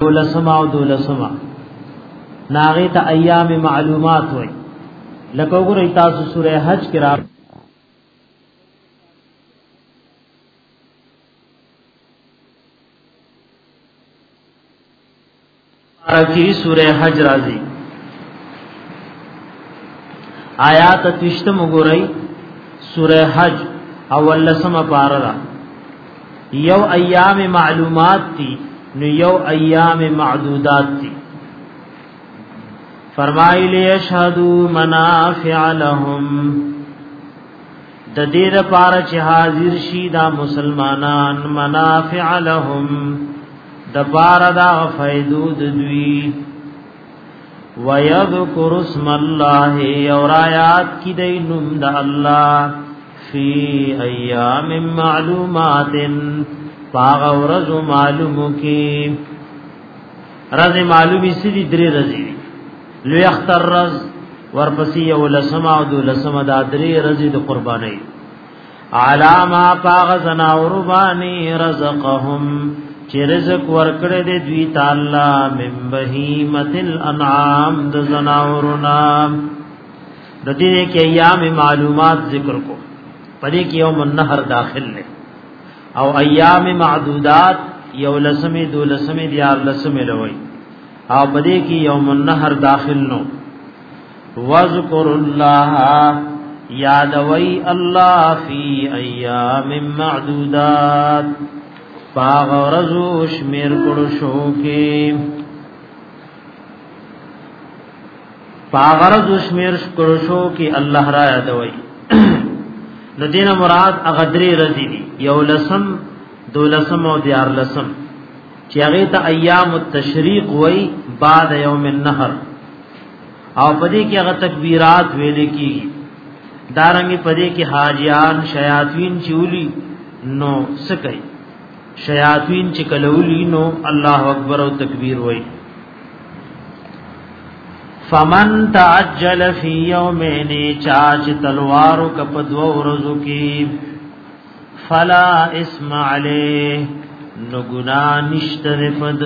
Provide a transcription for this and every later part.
دولسما او دولسما ناغی تا ایام معلومات ہوئی لکه وګورئ تاسو سورہ حج کې را کی سورہ حج راځي آیات تشتم وګورئ سورہ حج اول لسمه پارا یو ایام معلومات تی نو یو ایام معدودات تی فرمائی لیشهدو منافع لهم د دې لپاره چې حاضر شي دا مسلمانان منافع لهم د بار دا فائدو د دوی ويذكر اسم الله اور آیات کی دی نوم د الله فی ایام معلومات باغ ورځ معلومو کی رز معلومی سری درې رزي لوی اختر رز ورپسې یو لسما او دو لسما دا درې رزي د قرباني علامه باغ زنا قرباني رزقهم چې رزق ورکړې دې دوی تعالی من بهیمه الانعام د زناورنا د دې کې ایام معلومات ذکر کو پدې کې یوم النحر داخل نه او ایام معدودات یو لسمه دو لسمه دیار لسمه لوي او پدې کې یوم النحر داخل نو واذکر الله یادوي الله فی ایام معدودات باغ ورځو شمیر کړو شو کې باغ ورځو شمیر کړو شو کې الله را یادوي لدین مراد اغدری رضی دی یو لسم دو لسم او دیار لسم چې هغه ته ایام التشریق وای بعد یوم النحر او پدې کې هغه تکبیرات ویل کیږي دارنګ پدې کې حاجیان شیاطین چولی نو سکي شیاطین چې کلولی نو الله اکبر او تکبیر وای فمن تعجل فی یومین چاچ تلوارو کپدو ورزو کی فلا اسم علیه نو گناہ نشتر پد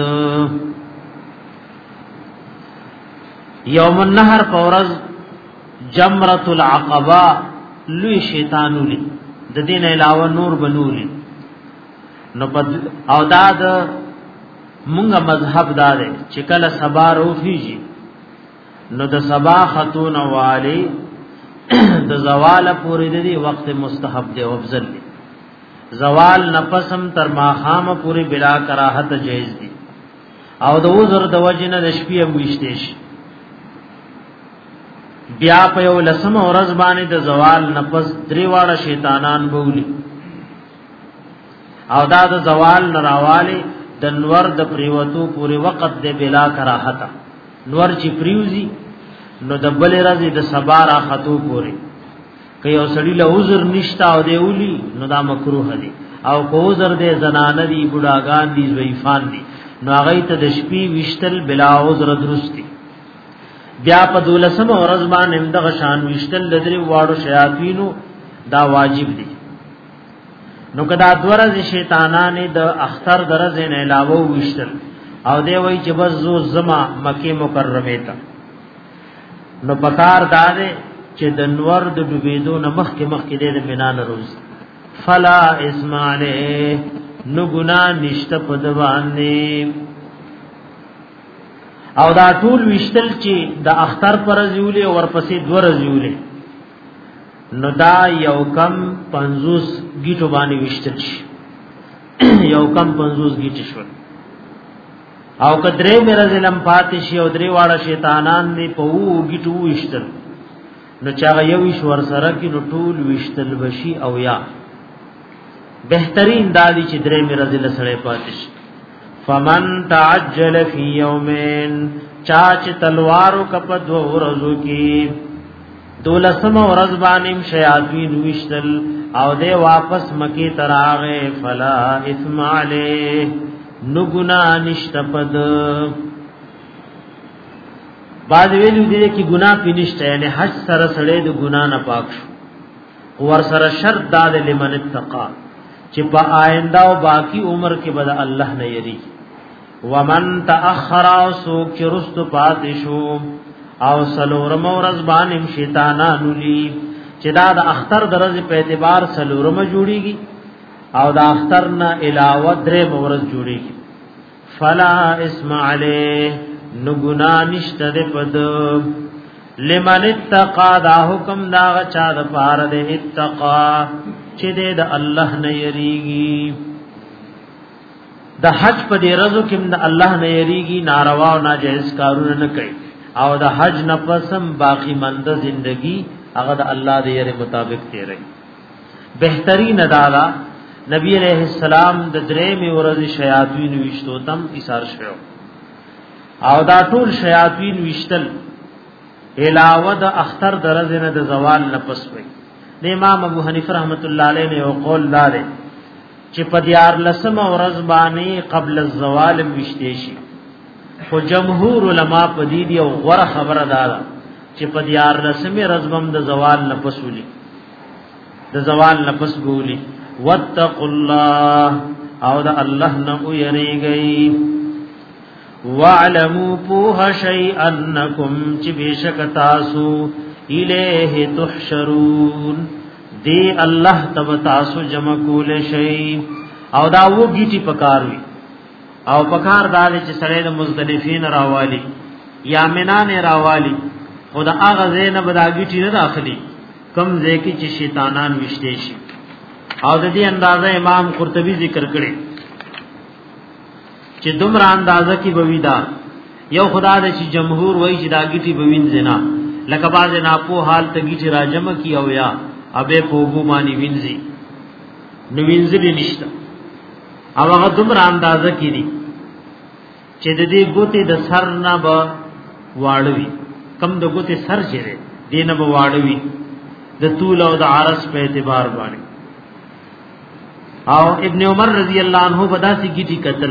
یوم النحر پورز جمرۃ العقبہ لوی شیطانو لی د دین علاوه نور بنولی نو پد او داد مونږه مذهب دار چې کله سبا روفیږي نو د سبا خاتون والی د زوال پورې د دې وخت مستحب دی او افضل دی زوال نفسم تر ماخام پورې بلا کراهت جایز دی او د وزر د وجنه د شپې موشتیش بیا په یو لسم ورځ باندې د زوال نفس درې واړه شیطانان بولی او دا د زوال نراواله د نور د پریوتو پورې وخت د بلا کراهت نور چې پریوزی نو د بل راځي د سبا را خطو پوري که یو سړی له عذر نشتا او دی اولی نو دا مکروه دی او کو عذر دې زنانه دی بډاګان دی ضعیفان دی نو هغه ته د شپې وشتل بلا عذر درستی بیا په دولسم ورځ باندې دغه شان وشتل لدري واړو شیاطینو دا واجب دی نو کدا دورز شیطانانه د اختر درزه نه علاوه وشتل او دی وای چې بس زو زما مکه مکرمه ته نو پکار داده چې د نور د ډوبېدو نه مخکې د منان روز فلا اسماله نو ګنا نشته په دوانه او دا ټول وشتل چې د اختر پر زیولې او ورپسې دور زیولې نو دا یو کم 50 گیټو باندې وشتل شي یو کم 50 گیټ شو او کدرې میرا ظلم پاتشي او درې واړه شیطانان دی په وګټو وشتل نو چا یو ایشور سره کې نو ټول وشتل وشي او یا بهترین دادی چې درې میرا ظلم سره پاتشي فمن تعجل فی یومین چاچ تلوارو کپد ورزو کی دولسم ورځ باندې شیاطین وشتل او دې واپس مکی تراغه فلا اثم علیه نو گنا نشتپد بعد ویلو دې کې گنا پینشته یعنی حج سره سره د گنا نه پاک شو ور سره شرط داد لمن اتقا چې په آینده او باقی عمر کې بد الله نه یری ومن تأخر سوک چرست پاتشو او سلورم ورځ باندې شیطانانو لی چې دا د اختر درځ په اعتبار سلورم جوړیږي او د اختر نه علاوه درې ورځ جوړیږي فلا اسم علیه نو ګنا نشته د پد لمن اتقا دا حکم دا چا د پار د اتقا چې د الله نه یریږي د حج په دې ورځو کې د الله نه یریږي ناروا او ناجائز کارونه نه کوي او د حج نه پسم باقی مند زندگی هغه د الله د یری مطابق تیري بهترین ادالا نبی علیہ السلام د درې می ورځ شیاطین وشتو تم ایثار شو او دا ټول شیاطین وشتل علاوه د اختر درځ نه د زوال نه پس وي د امام ابو حنیفه رحمت الله علیه نه یو قول دار چې په دیار لسم ورځ باندې قبل الزوال وشته شي خو جمهور علما په دې دی او غره خبره دارا چې په دیار لسم رزبم د زوال نه پسولي د زوال نه پس ګولي واتقوا الله او د الله نه ويریږي واعلموا فوه شيئا انکم چې بشک تاسو الیه تحشرون دی الله تب تاسو جمع کول شي او دا وګیټي پکاروي او پکار دال چې سره د مزدلفین راوالی یا منان راوالی خدا هغه زینب دا گیټی نه داخلي کم ځکه چې شیطانان وشته شي او د دې اندازه امام قرطبي ذکر کړي چې دومره اندازه کې بویدا یو خدا د چې جمهور وایي چې دا گیټی بوین زنا لکه باز نه په حال ته گیټی راجمه کی او یا ابه پوغو مانی وینځي نو وینځلې نشته او هغه دومره اندازه کې دي چې د دې ګوتې د سر نه به واړوي کم د ګوتې سر چیرې دینه به واړوي د طول او د عرض په اعتبار باندې او ابن عمر رضی الله عنه بداسي گیټي قتل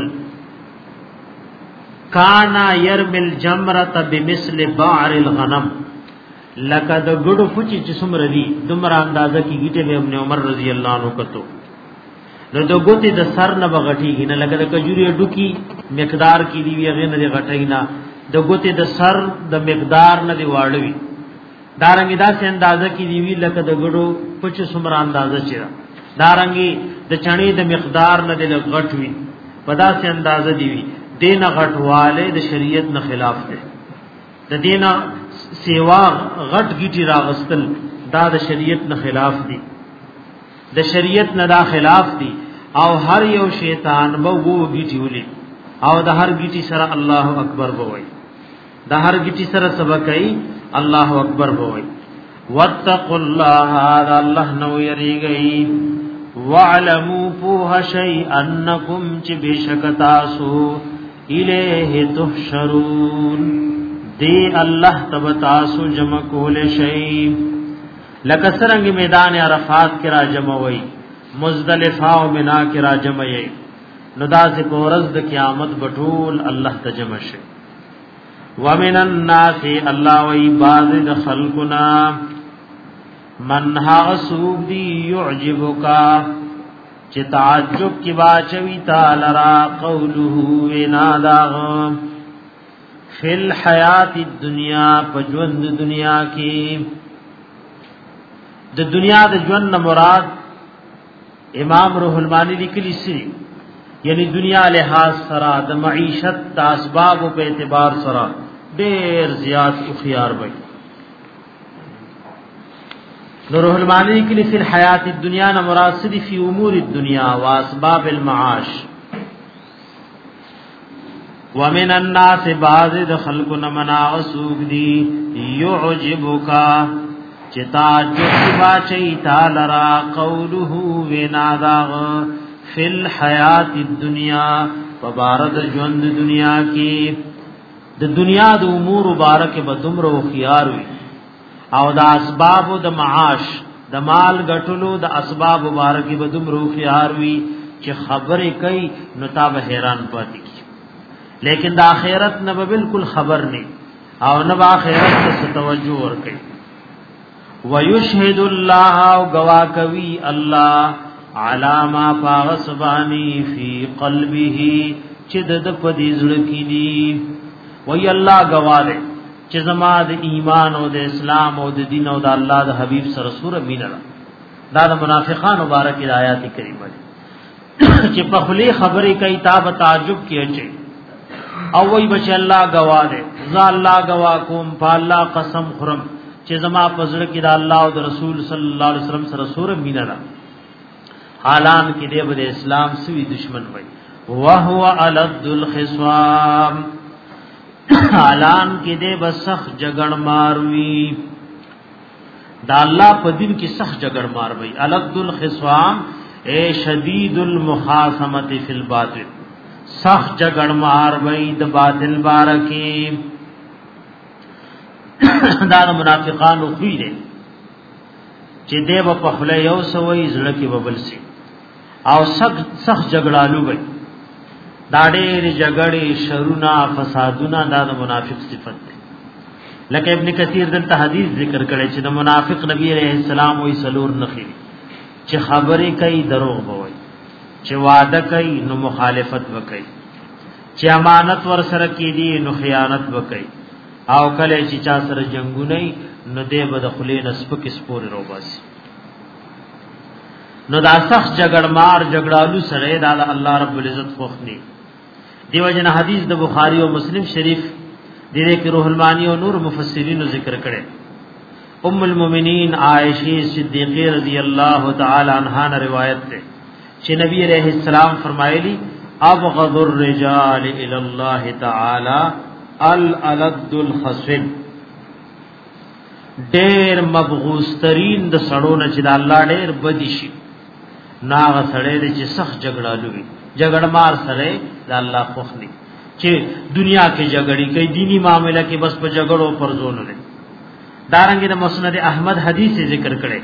کانا يرمل جمرة بمثل بعر الغنم لکه د ګډو فچي چې څومره دي دومره اندازه کې گیټه به ابن عمر رضی الله عنه کتو نو د ګوتې د سر نه بغټیږي نه لکه د کجوري ډوکی مقدار کې دی ویغه نه غټای نه د ګوتې د سر د مقدار نه دی واړوي دارنګي دا سه اندازه کې دی وی لکه د ګډو پچ څومره اندازه چیرې دارنګي د چڼې د مقدار نه دی غټوي پدا سه اندازه دی وی دین غټواله د شریعت نه خلاف دی د دین سیوا غټ گیټي راغستل دا د شریعت نه خلاف دی د شریعت نه دا خلاف دی او هر یو شیطان به وو گیټي ولي او د هر گیټي سره الله اکبر بوي د هر گیټي سره سبقای الله اکبر بوي واتقوا الله هذا الله نو یریږي واعلموا فوه شيئا انکم چې بشکتاسو الیه تحشرون دی الله تب تاسو جمع کول شي لکه څنګه میدان عرفات کې را جمع وای مزدلفه او منا کې را جمع یې نو داسې په ورځ د قیامت بټول الله ته جمع شي ومن الناس الله وی باز د خلقنا من ها سوق دی يعجبک چې تعجب کی باچوي تعالی را قوله ونادا فی الحیات الدنیا پجوند دنیا کی د دنیا د ژوند مراد امام روح المانی لیکلی سی یعنی دنیا لحاظ سره د معیشت د اسباب په اعتبار سره ډیر زیات او خيار وي نور روح المانی لیکلی فی الحیات الدنیا نه مراد سدی فی امور الدنیا واسباب المعاش ومن الناس بعض خلقنا مناغسوق دی يعجبک چتا جوبا چیتا لرا قوله ونادا فی الحیات الدنیا فبارد ژوند دنیا کی د دنیا د امور مبارک به دمر او خيار وي او د اسباب د معاش د مال غټلو د اسباب مبارک به دمر او خيار وي چې خبره کوي نو تا به حیران پاتې کی لیکن د آخرت نه بالکل خبر نه او نه آخرت ته توجه ور کوي ويشهد الله او گواکوي الله علامه فاغسبانی فی قلبه چې د پدې زړه کې دي وای الله گواهه چې زما د ایمان او د اسلام او د دین او د الله د حبیب سره سوره مینه دا د منافقان مبارک آیات کریمه چې په خلی خبرې کوي تاب تعجب کیږي او وای بچ الله گواهه ز الله گواه کوم په الله قسم خورم چې زما پزړه کې د الله او د رسول صلی الله علیه وسلم سره سوره مینه ده حالان کې د اسلام سوی دشمن وای وهو الد الخصام حالان کې د بسخ جګړ ماروي دا الله په دین کې سخت جګړ ماروي الد الخصام اے شدید المخاصمه فی الباطل سخت جګړ ماروي د باطل بارکی دا منافقانو خوې دي چې دیو په خله یو سوې زړه کې ببل سي او سخت جګړالو وي دا ډېر جګړې شرونا فسادونه دا د منافق صفت ده لکه ابن کثیر دلته حدیث ذکر کړي چې د منافق نبی عليه السلام وې سلور نخي چې خبرې کوي دروغ بوي چې وعده کوي نو مخالفت وکړي چې امانت ور سره کېدي نو خیانت وکړي او کله چې چا سره جنگونه نو دې بد خلین سپک سپور روباسي نو دا سخت جګړمار جګړالو سره دا الله رب العزت خوخني دیو جن حدیث د بخاری او مسلم شریف دې کې روح المانی او نور مفسرین ذکر کړي ام المؤمنین عائشہ صدیقہ رضی اللہ تعالی عنہا نے روایت ہے کہ نبی علیہ السلام فرمایلی ابغض الرجال الى الله تعالی الالد الخصم ډېر مبغوث ترين د سړو نه چې د الله ډېر بدی شي ناغه سړی د چې سخت جګړالو وي جګړمار سره د الله خوخني چې دنیا کې جګړې کوي دینی معاملې کې بس په جګړو پر زون لري دارنګه د مسند احمد حدیث ذکر کړي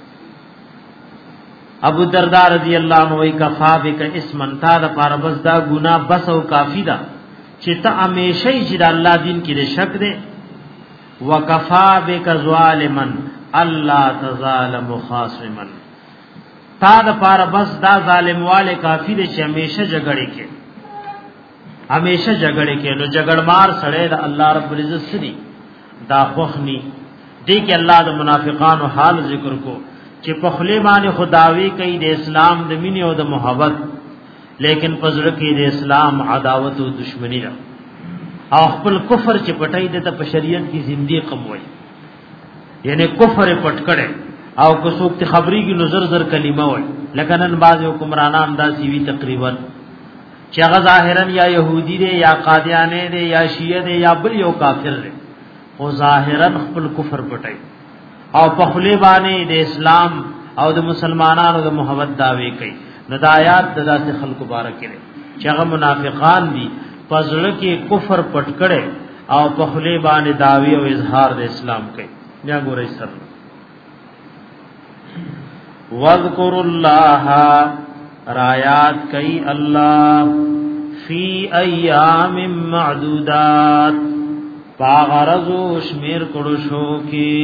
ابو الدرداء رضی الله عنه وی کفا بک اسمن تا د پاره بس دا ګناه بس او کافی دا چې ته همیشه چې د الله دین کې شک دے وکفا بک ظالما الله تظالم خاصما تا د پاره بس دا ظالم والے کافی دے چې همیشه جګړه کې نو جګړمار سره د الله رب العزت سری دا خوخنی دې کې الله د منافقانو حال ذکر کو چې په خلی باندې خداوی کوي د اسلام د مینې او د محبت لیکن پزړه کې د اسلام عداوت او دشمنی را او خپل کفر چې پټای د په شریعت کې زنديق وای یعنی کفر پټ کړي او کو څوک ته خبري کی نظر زر کلمه وای لکه نن باز حکمرانان داسي وی تقریبا چې هغه ظاهرا یا يهودي دي یا قادیانه دي یا شیعه دي یا بل یو کافر دي او ظاهرا خپل کفر پټای او په خلی باندې د اسلام او د مسلمانانو د محبت داوی کوي نو د آیات د داسې خلکو بارک کړي چې هغه منافقان دي پزړه کې کفر پټ کړي او په خلی باندې داوی او اظهار د اسلام کوي یا ګورئ سر واذکر الله رایات کوي الله فی ایام معدودات پاغرزو شمیر کړو شو کې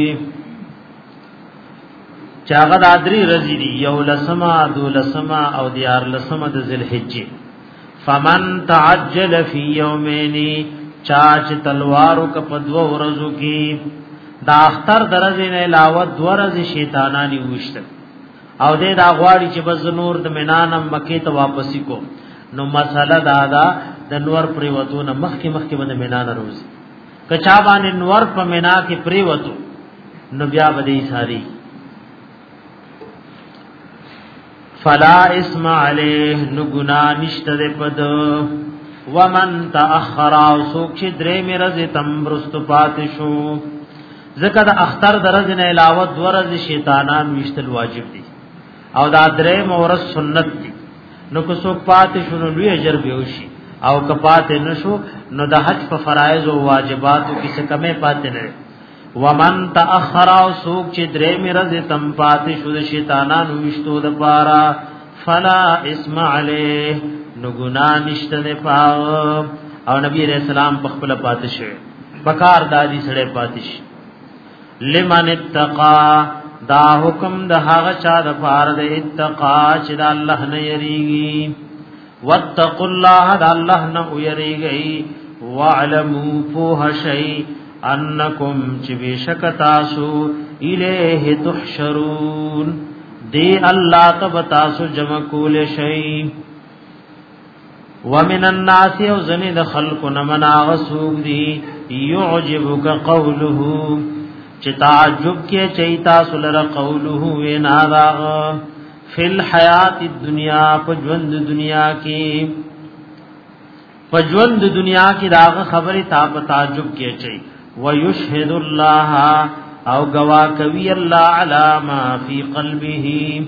چاغه د ادري رزي دي یو لسما دو لسما او دیار لسما د ذوالحجه فمن تعجل فی یومین چاچ تلوارو ک پدو ورزو کی دا اختر درځ نه علاوه دورز شیطانانی وشت او دې دا غواړي چې بز نور د مینانم مکه ته واپسی کو نو مساله دادا د نور پریوتونه مخکې باندې مینان روز کچا باندې نور په مینا کې پریوتو نو بیا بدی ساری فلا اسم علیه نو گناہ نشته ده پد ومن تاخر او سوک چې درې مرز تمبرست پات شو زکه د اختر درز نه علاوه ورز شیطانان وشتل واجب دي او دا درې مورز سنت دي نو کو سوک پات شو نو لوی اجر به وشي او کپات نشو نو د حج په فرایض او واجباتو کې څه کمه پات نه ومن تاخر او سوق چې درې مرز تم پاتې شو د شیطانانو وشتو د پارا فلا اسم علیه نو ګنا نشته نه پاو او نبی رسول الله په خپل پاتې شه بکار دادی سره پاتې شه لمن اتقا دا حکم د هغه چا د پار د اتقا چې د الله نه یریږي واتقوا الله د الله نه ويریږي واعلموا فوه شيء انکم چې بشک تاسو الیه تحشرون دی الله تب تاسو جمع کول شي ومن الناس وزن خلق من غسوق دی يعجبك قوله چې تعجب کې چيتا سلر قوله وینا دا فی الحیات الدنیا پجوند دنیا کې پجوند دنیا کې دا خبره تا تعجب کې چي ويشهد الله او گوا کوي الله علی ما فی قلبه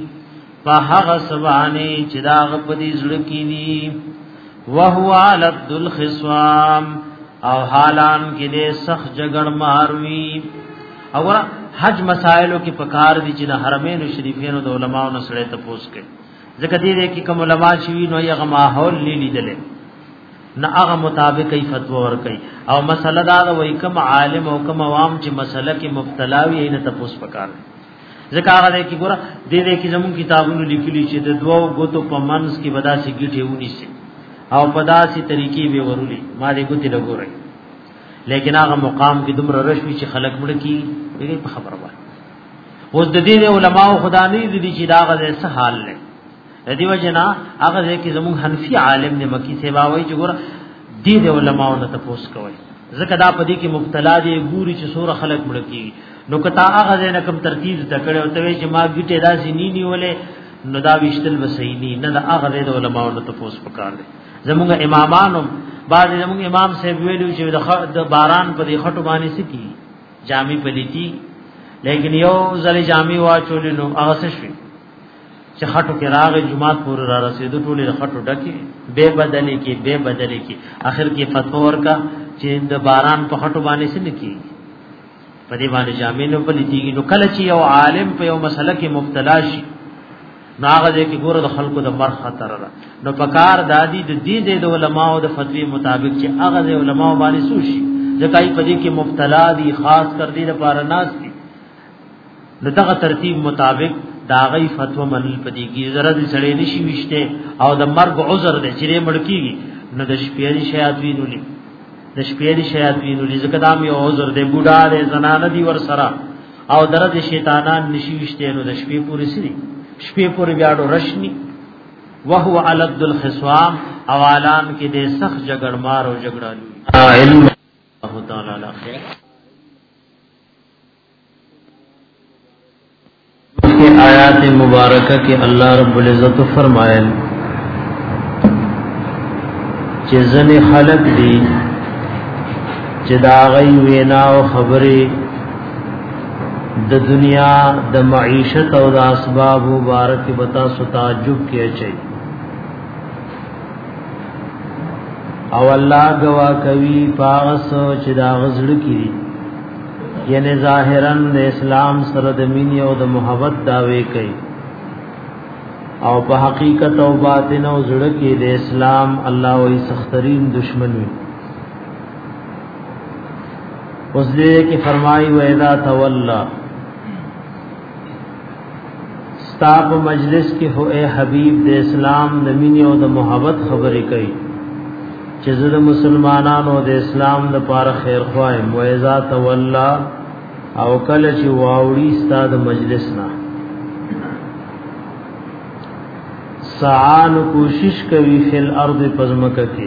فهغ سبانه چې دا غپدي زړه کې دي وهو علد الخصام او حالان کې دې سخت جګړ ماروي او حج مسائلو کې پکار دي چې د حرمین شریفینو د علماو نه سره تپوس کوي ځکه دې کې کوم علما شوي نو یې ماحول لیدل نه هغه مطابق ای فتوا ور کوي او مسله دا وای کوم عالم او کوم عوام چې مسله کې مبتلا وي نه تپوس پکار ځکه هغه کې ګوره دې کې زمون کتابونو لیکلي چې د دوو غوتو په منځ کې ودا سي ګټي ونی سي او پداسي طریقې به ورولي ما دې ګوتې لګوري لیکن هغه مقام کې دومره رشوي چې خلق مړ کی دې په خبره وای اوس د دې علماء خدا نه دي چې دا غزه څه حال لري دې وجنا هغه کې زمون حنفي عالم نے مکی سے باوي چې ګور دې علماء نه تاسو کوي ځکه دا پدې کې مبتلا دي ګوري چې سور خلق مړ کی نو کتا هغه نه کوم ترتیب تکړه او ته چې ما ګټه داسې ني ولې نو دا وشتل وسینی نه دا هغه د علماء نه تاسو پکار دي زمونږ امامانو بعد زمونږ امام صاحب ویلو چې د باران په دې خټو باندې سکی جامع پلیتی لیکن یو ځل جامع واچول نو هغه څه شي چې خټو کې راغې جمعات پور را رسیدو ټولې خټو ډکې به بدلې کې اخر کې فتوا ورکا چې د باران په خټو باندې سن کې په دې باندې جامع نو پلیتیږي نو کله چې یو عالم په یو مسله کې مبتلا شي ناغه دې کې ګوره د خلکو د مر خطر را نو پکار دادی د دې د علماو د فتوی مطابق چې هغه د علماو باندې سوشي ځکه په دې کې مبتلا دي خاص کر دې لپاره ناس دي نو دغه ترتیب مطابق دا غي فتوا منل پدې کې زره دې سړې نشي وشته او د مرګ عذر دې چې مړ کیږي نو د شپېری شیاطین ولې ځکه دا مې عذر دې بوډا دې زنانه دي ور سره او درد شیطانان نشي وشته نو د شپې پوری سړي شپې پورې بیاړو رشنی وهو علد الخصام اوالان کې دې سخت جګړ مار او جګړالو علم الله تعالی الاخر کی آیات مبارکہ کې الله رب العزت فرمایل چې ځنې خلق دي چې دا غي وینا او خبره د دنیا د معیشت او د اسباب مبارک بتا سو تعجب کې چي او الله گوا کوي پاس چې دا غزړ کړي یعنی ظاهرا د اسلام سره د مینې او د محبت داوي کوي او په حقیقت او باطن او زړه کې د اسلام الله وې سخترین دشمن وي اوس دې کې فرمایي و اذا تولا ستاب مجلس کې هو اے حبیب د اسلام د مینې او د محبت خبرې کوي چې زړه مسلمانانو د اسلام د پاره خیر خوایم و اذا تولا او کله چې واوړي ستاد مجلس نه سعان کوشش کوي فل ارض پزمکه کې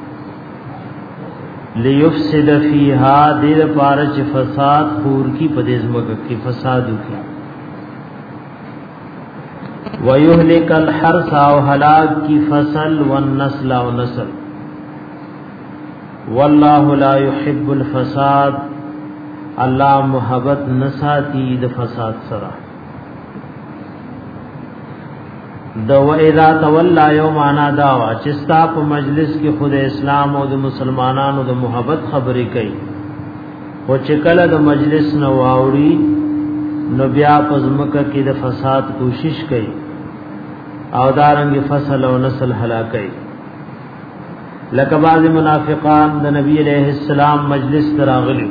ليفسد فيها دیر پارچ فساد پور کی پدیزمکه کې فساد کی ويهلك الحرث او هلاك کی فصل والنسل او نسل والله لا يحب الفساد الله محبت نساتی د فساد سره دو اذا تولا یوم انا داوا چستا په مجلس کې خود اسلام او د مسلمانانو د محبت خبرې کوي او چې کله د مجلس نو واوړي نو بیا پزمکه کې د فساد کوشش کوي او دارنګ فصل او نسل هلاکي لکه بعض منافقان د نبی علیہ السلام مجلس تراغلی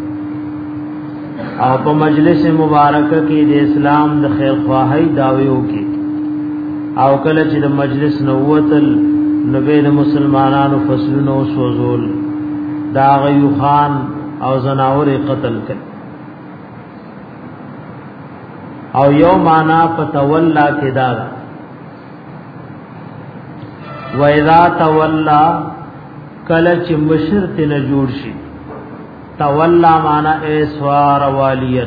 او په مجلس مبارکه کې د اسلام د خیر خواهی داویو کې او کله چې د مجلس نووتل نبی د مسلمانانو فصلونو سوزول دا غیو خان او زناور قتل کړ او یو معنا پتولا کې دا و اذا تولا کله چې مشرت نه جوړ شي تولا معنا اسوار والیت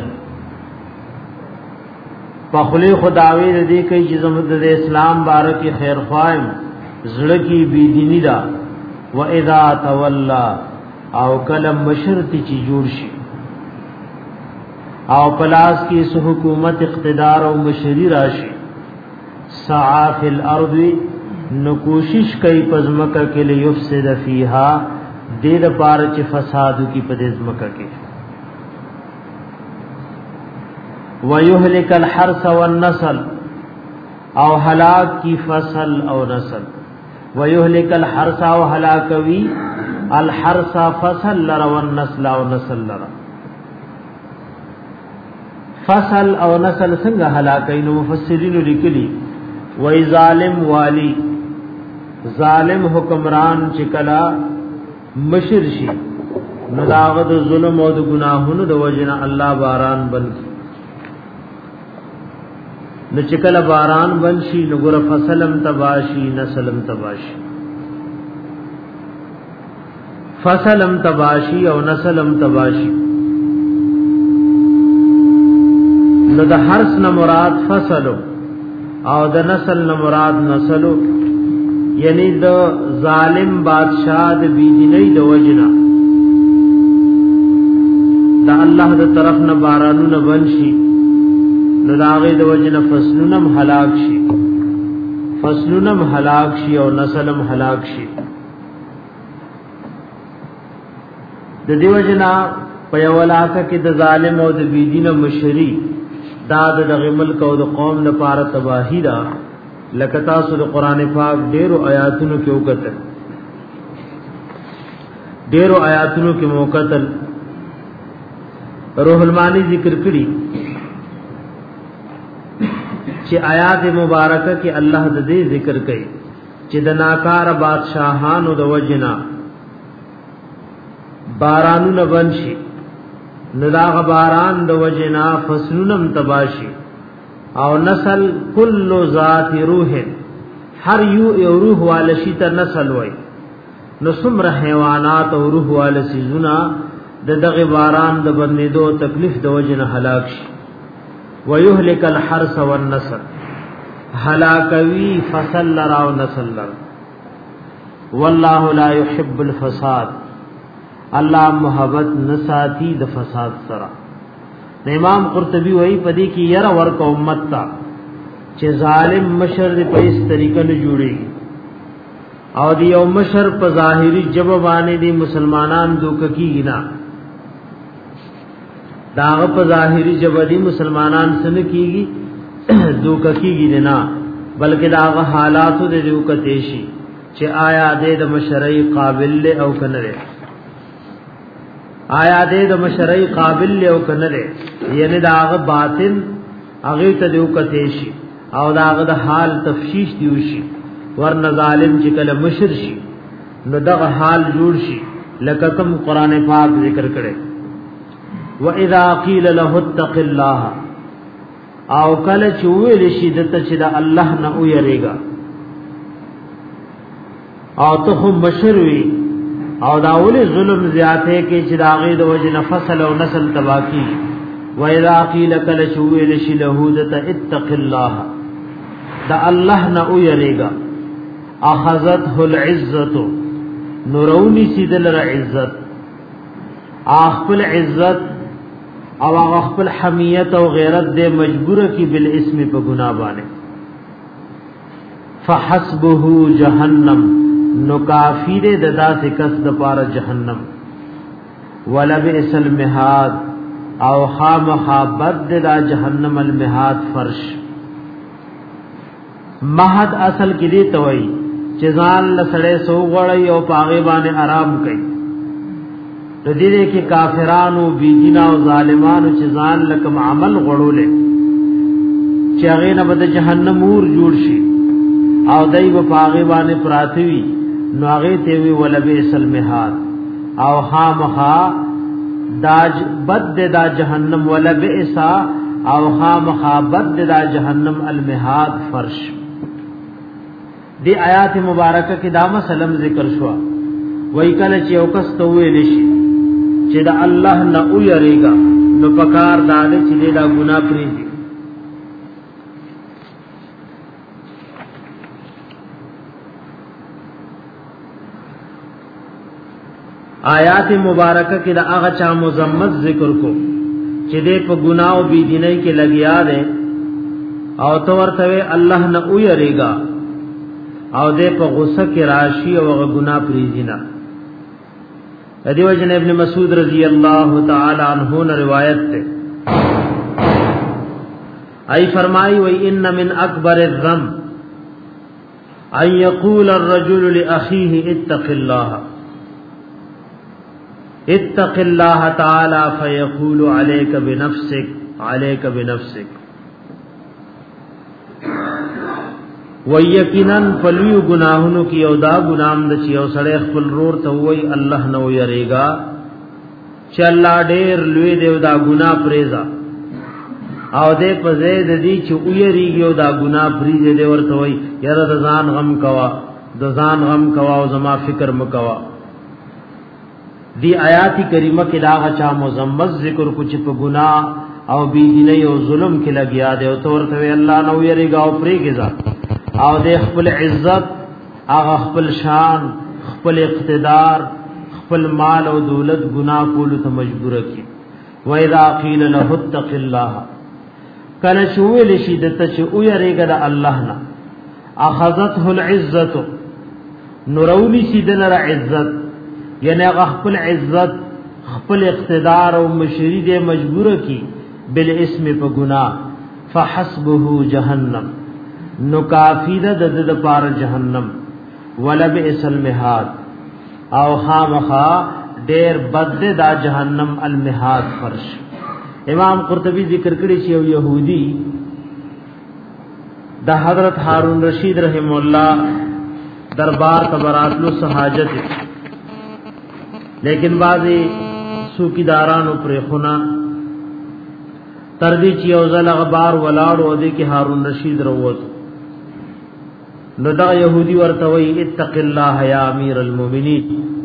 په خلی خداوی دې کوي چې زموږ د اسلام بارک خیر خوایم زړه کی بی دینی دا و اذا تولا او کله مشرت چې جوړ شي او پلاس کی سو حکومت اقتدار او مشری راشي سعى فی الارض نو کوشش کوي پزمکه کې لیفسد فیها دې د پار چې فساد کی پدزمکه کې ويهلك الحرث والنسل او هلاك کی فصل او نسل ويهلك الحرث او هلاكوي الحرث فصل لرا والنسل او نسل لرا فصل او نسل څنګه هلاکین مفسرین لیکلي وای ظالم والی ظالم حکمران چې کلا مشر شي نلاغد ظلم او د گناهونو د وجنه الله باران بن نو چې کلا باران بن شي نو ګره فصلم تباشي نسلم تباشي فصلم تباشي او نسلم تباشي نو د حرث نه مراد فصلو او د نسل نه مراد نسلو یعنی د ظالم بادشاہ د بيدینۍ د وجنا د الله د طرف نه بارانونه بنشي نو داغه د وجنا فصلونم هلاک شي فصلونم هلاک شي او نسلم هلاک شي د دیو جنا په یو علاقه کې د ظالم او د بيدینه مشری دا د ملک او د قوم لپاره تباہی دا لکه تاسو د قران پاک ډیرو آیاتونو کې وکړل ډیرو آیاتونو کې موکتل روح المانی ذکر کړي چې آیات مبارکه کې الله د دې ذکر کوي چې د ناکار بادشاہانو د وجنا بارانونه بنشي نداغ باران د وجنا فصلونم تباشي او نسل کل ذات روح هر یو روح والشی ته نسل وای نو سمره حیوانات او روح والسی زنا د دغه باران د بندیدو تکلیف د وجنا هلاک شي ويهلك الحرث والنسل هلاکوي فصل لرا او نسل لرا والله لا يحب الفساد الله محبت نساتی د فساد سره امام قرطبی وایي پدې کې یره ورک امت تا چې ظالم مشر په اس طریقه نه جوړي او دی یو مشر په ظاهری جواب باندې دي مسلمانان دوک کیږي نه داغه په ظاهری جواب دي مسلمانان سن کیږي دوک کیږي نه بلکې داغه حالاتو د دوک تیشي چې آیا د مشرعي قابل له او کنه آیا د مشرعي قابل له او کنه یعنی داغه باطن هغه ته دیو کته شي او داغه د حال تفشیش دیو شي ورنه ظالم چې کله مشر شي نو دغه حال جوړ شي لکه کوم قران پاک ذکر کړي واذا قيل له اتق الله او کله چې ویل شي دته چې د الله نه ويریږي او ته هم مشر وي او داول ظلم زیاته کې چې داغه د وجه نفصل او نسل تباکی و اذا قيل کل شویل شلهودت اتق الله دا الله نه او یریگا اخذته العزت نورونی سیدل عزت اخپل عزت او اخپل حمیت او غیرت دے مجبور کی بالاسم په گناہ باندې فحسبه جهنم نو کافی دے ددا سے کس د پار جہنم ولبئس المہاد او خامخابد دا جہنم المہاد فرش مہد اصل کی دی توئی چزان لسڑے سو غړی او پاغه باندې آرام کوي د دې کې کافرانو بيدینا او ظالمانو چزان لکم عمل غړولې چې هغه نه بد جهنم اور جوړ شي او دای په پاغي باندې پراتوي نو هغه ته وی ولبئس المهاد او خامخا داج بد دا جهنم ولبئس او خامخا بد دا جهنم المهاد فرش. دی آیات مبارکه کې دا مسلم ذکر شو وای کله چې یو کس ته ویل شي چې دا الله نه او یریګا نو پکار داله چې دا ګناه پریږي. آیات مبارکه کې دا هغه چا مزمت ذکر کو چې دې په ګناه او بی دینۍ کې لګیا دي او تو ورته الله نه او یریګا او دې په غصه کې راشي او ګناه پریږي نه. ادي وجن ابن مسعود رضی اللہ تعالی عنہ نے روایت ہے ای فرمائی و ان من اکبر الذنب ان یقول الرجل لاخیه اتق الله تعالی فیقول علیک بنفسک ویقینا فلوی گناہونو کی او دا گنام د چې او سړی خپل رور ته وای الله نو یریگا چې الله ډیر لوی دی دا ګناه پریزا او دې په زید دی چې او یریږي او دا ګناه پریزه دی ورته وای یاره د ځان غم کوا او زما فکر مکوا. دی آیات کریمه کې دا چا مزمت ذکر کو چې په ګناه او بی دینۍ او ظلم کې لګیا دی او ورته وای الله نو یریگا او پریږي او د خپل عزت هغه خپل شان خپل اقتدار خپل مال او دولت گناہ کولو ته مجبور کی. و اذا قيل له اتق الله کله شویل شي دته چې او یریګه د الله نه اخذته العزت نورونی سیدلر عزت یعنی هغه خپل عزت خپل اقتدار او مشری دې مجبور کی بالاسم په گناہ فحسبه جهنم نو کافی د پار جهنم ولبئس المهاد او خامخا ډیر بد دا جهنم المهاد فرش. امام قرطبی ذکر کړی چې یو يهودي د حضرت هارون رشید رحم الله دربار تبراتلو سہاجت لیکن بعضی سوکیدارانو پر خنا تردی چې یو ځل غبار ولاړ و دي کې هارون رشید وروت نو دا يهودي ورته وی اتق الله یا امیر المؤمنین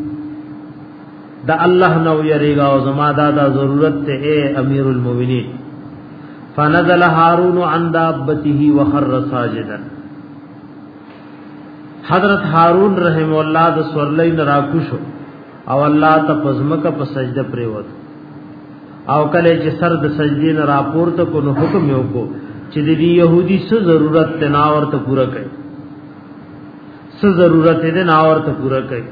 دا الله نو یریگا او زما دا ضرورت ته اے امیر المؤمنین. فنزل هارون عن دابته وخر ساجدا حضرت هارون رحم الله د سورلین راکوشو او الله ته پزمک په سجده پریوت او کله چې سر د سجدې نه راپورته کو نو حکم یو کو چې د يهودي څه ضرورت ته ناور ته پورا کړي څه ضرورت دې ناور ته پورا کړي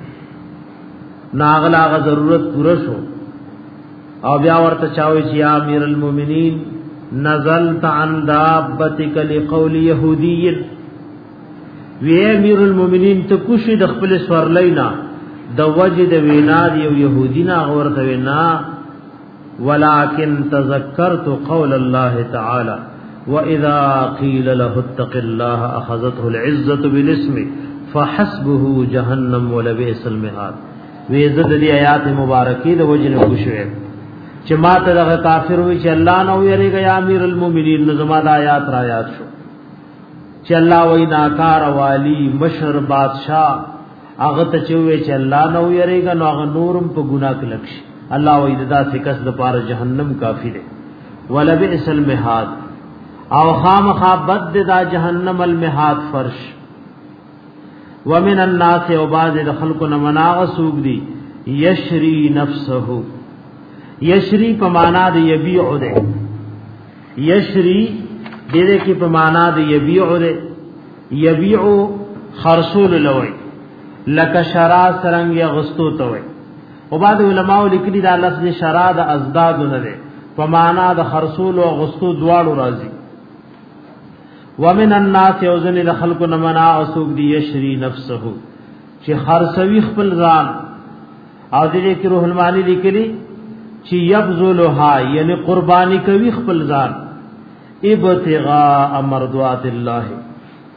ناغلا غ ضرورت پورا شو او بیا ورته چاوي چې یا امیر المؤمنین نزلت عن دابتک لقول يهودي وی امیر المؤمنین ته کوشي د خپل سورلینا د وجد وینا دی يهودي نا ورته وینا ولكن تذكرت قول الله تعالى واذا قيل له اتق الله اخذته العزه بالاسم فحسبه جهنم ولبئس المهاد. وی زد دی آیات مبارکی د وجن خوشوي چې ماته د کافر وی چې الله نو یریږي یا امیر المؤمنین نظم د آیات را یاد شو چې الله وی ناکار والی مشر بادشاہ هغه ته چې وی چې الله نو یریږي نو هغه نورم په ګناه کې لکشي الله وی ددا سکس د پاره جهنم کافی دی ولبئس المهاد او خامخا بد دا جهنم المهاد فرش. ومن الناس او بعض خلق نمناغ سوق دی یشری نفسه یشری په معنا د یبیع ده یشری دې کې په معنا د یبیع ده یبیع خرصول لوی لک شرا سرنګ غستو ته وي او بعد علماء لیکلي دا لفظ شرا د ازداد نه ده په معنا د خرصول او غستو دواړو راځي. ومن الناس یوزن لخلق نمنا اسوق دی یشری نفسه چې خرڅوي خپل ځان او دې کې روح المانی لیکلي چې یبذلها یعنی قربانی کوي خپل ځان ابتغاء مرضات الله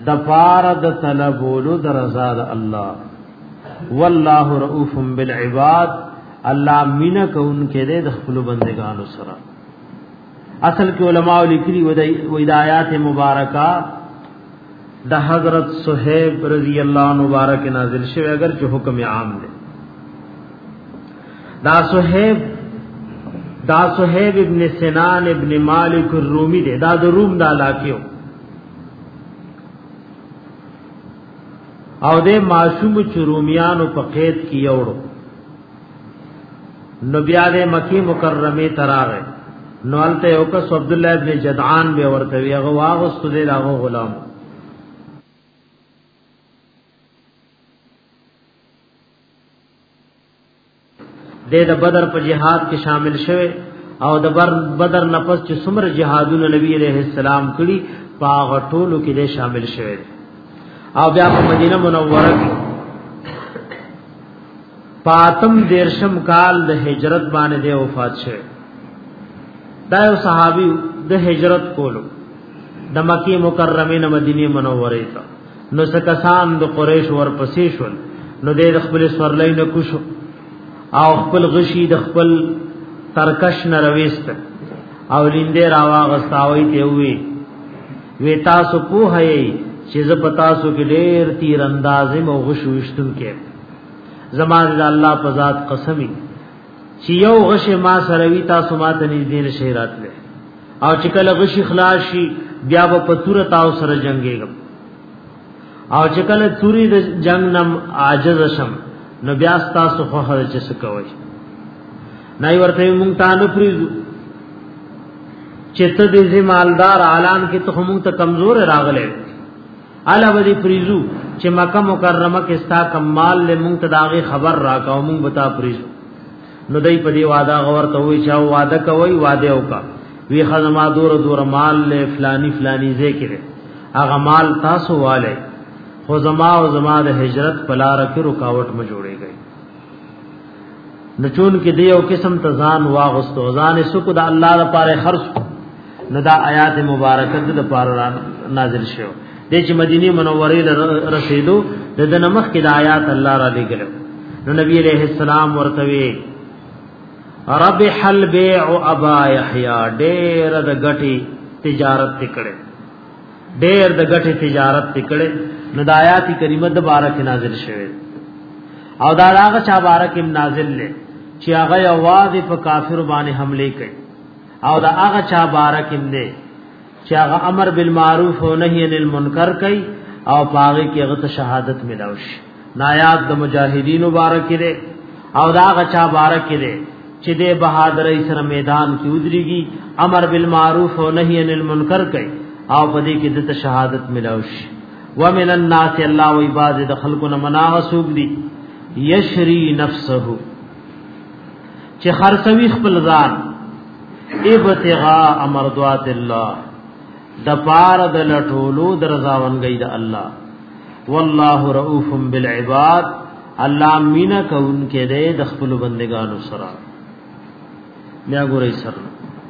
د پار د طلبولو د رضا د الله. والله رؤوف بالعباد الله مینا کون کې د خپل بندگانو سره. اصل کې علماء لیکلي و ہدایات مبارکہ د حضرت صہیب رضی اللہ عنہ مبارک نازل شوه اگر چې حکم عام دی. دا صہیب ابن سنان ابن مالک الرومی دی، دا د روم د علاقې او د معصوم چرومیانو په قید کې یوړو. نو بیا د مکی مکرمه تراغه نو الته یو کس عبد الله ابن جدعان به ورته وی هغه واغستو دی هغه غلام. د بدر په جهاد کې شامل شوه او د بدر نفس چې څومره جهادونه نبی عليه السلام کړي پاغه ټولو کې د شامل شوه او بیا په مدینه منوره کې پاتم دیرشم کال د هجرت باندې د وفات شوه. دا یو صحابي د هجرت کولو د مکی مکرمه نه مدینه منوره ته نو سکسان د قریش ورپسې شول نو د خپل سورلۍ نه کوشو او خپل غشي د خپل ترکش نه رويست او لیندې راواغستاوي ته وی تاسو په هي چې ز پتا سو کې ډېر تیر اندازې مو غشو وشتون کې زمانه د الله په ذات قسمی چې یو غش ما سره وی تاسو ماته نږدې نشي راتله او چې کله غش خلاص شي بیا په پتور تاسو سره جنگيږم او چې کله توري د جنگ نم عاجز شم نو بیا تاسو خو هر څه کوي نه ورته مونږ ته نه پریزو چې ته دې مالدار اعلان کې ته مونږ ته کمزور راغله علاوه دې پریزو چې مکه مکرمه کې ستا کمال له مونږ ته داغه خبر راکاو مونږ بتا پریزو. نو دای په دې وعده غور ته وی چې وعده کوي وعده وکا وی خدما دور مال له فلانی ذکر هغه مال تاسو والے خو زما او زما د هجرت پلار کې رکاوټ م جوړيږي. نچون کې دیو قسم تزان واغستو ځان سکو د الله لپاره خرج ندا آیات مبارکه د لپاره نازل شو. د چې مدینه منوره رسیدو د نمخ کې د آیات الله را لګل نو نبی عليه السلام ورته ربح البيع ابا يحيى ډېر د غټي تجارت تکړه ډېر د غټي تجارت تکړه نو د آیات کریمه د بارک نازل شوه او دا هغه چا بارک نازل لې چې هغه आवाज په کافر باندې حمله کوي او دا هغه چا بارک دې چې هغه امر بالمعروف او نهي عن المنکر کوي او پاغه کې هغه شهادت ملاوي. نایات د مجاهدین مبارک دې او دا هغه چا بارک دې چې دې بہادرۍ سره میدان کې ودرېږي امر بالمعروف او نهي عن المنکر کوي او په دې کې د شهادت ملاوي. ومن الناس الله و عباد د خلقنا مناغسوب دي یشری نفسه چې خرڅوي خپل ځان ابتغاء مرضات الله د پار د لټولو درځاونګي د الله. والله رؤوف بالعباد الله مینا کون کې دې د خپل بندگانو سره. بیا ګورئ سره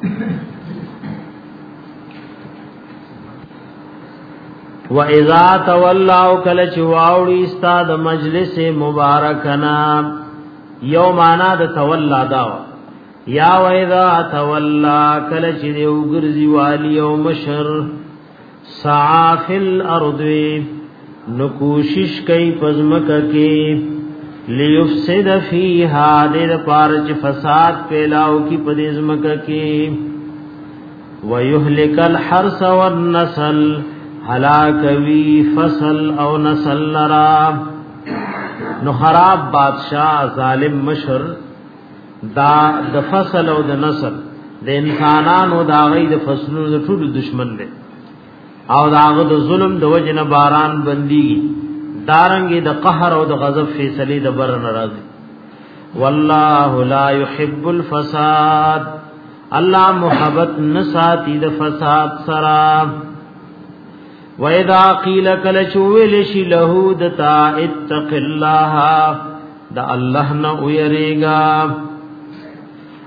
وَإِذَا تَوَلَّوْا كَلَ چواوړي استاد مجلس مبارکنا یومانا د تولا دا یا وَإِذَا تَوَلَّا كَلَ چې وګرځي والی او مشر سعى فِي الْأَرْضِ نو کوشش کوي پزمکه کې ليفسد فيها د پارچ فساد پیلاو کی پدېزمکه کې ويهلك الحرث والنسل هلاکوی فصل او نسل لرا. نو خراب بادشاہ ظالم مشر دا د فصل او د نسل د انسانانو دا غي د فصلونو د ټول دشمن دی او داغه د ظلم د وجنه باران بندي دارنګ د قهر او د غضب فیصله د بر ناراضي. والله لا يحب الفساد الله محبت نساتی د فساد سرا. وَإِذَا قِيلَ كَلَ چویل شی له دتا اتق الله دا الله نه ويریگا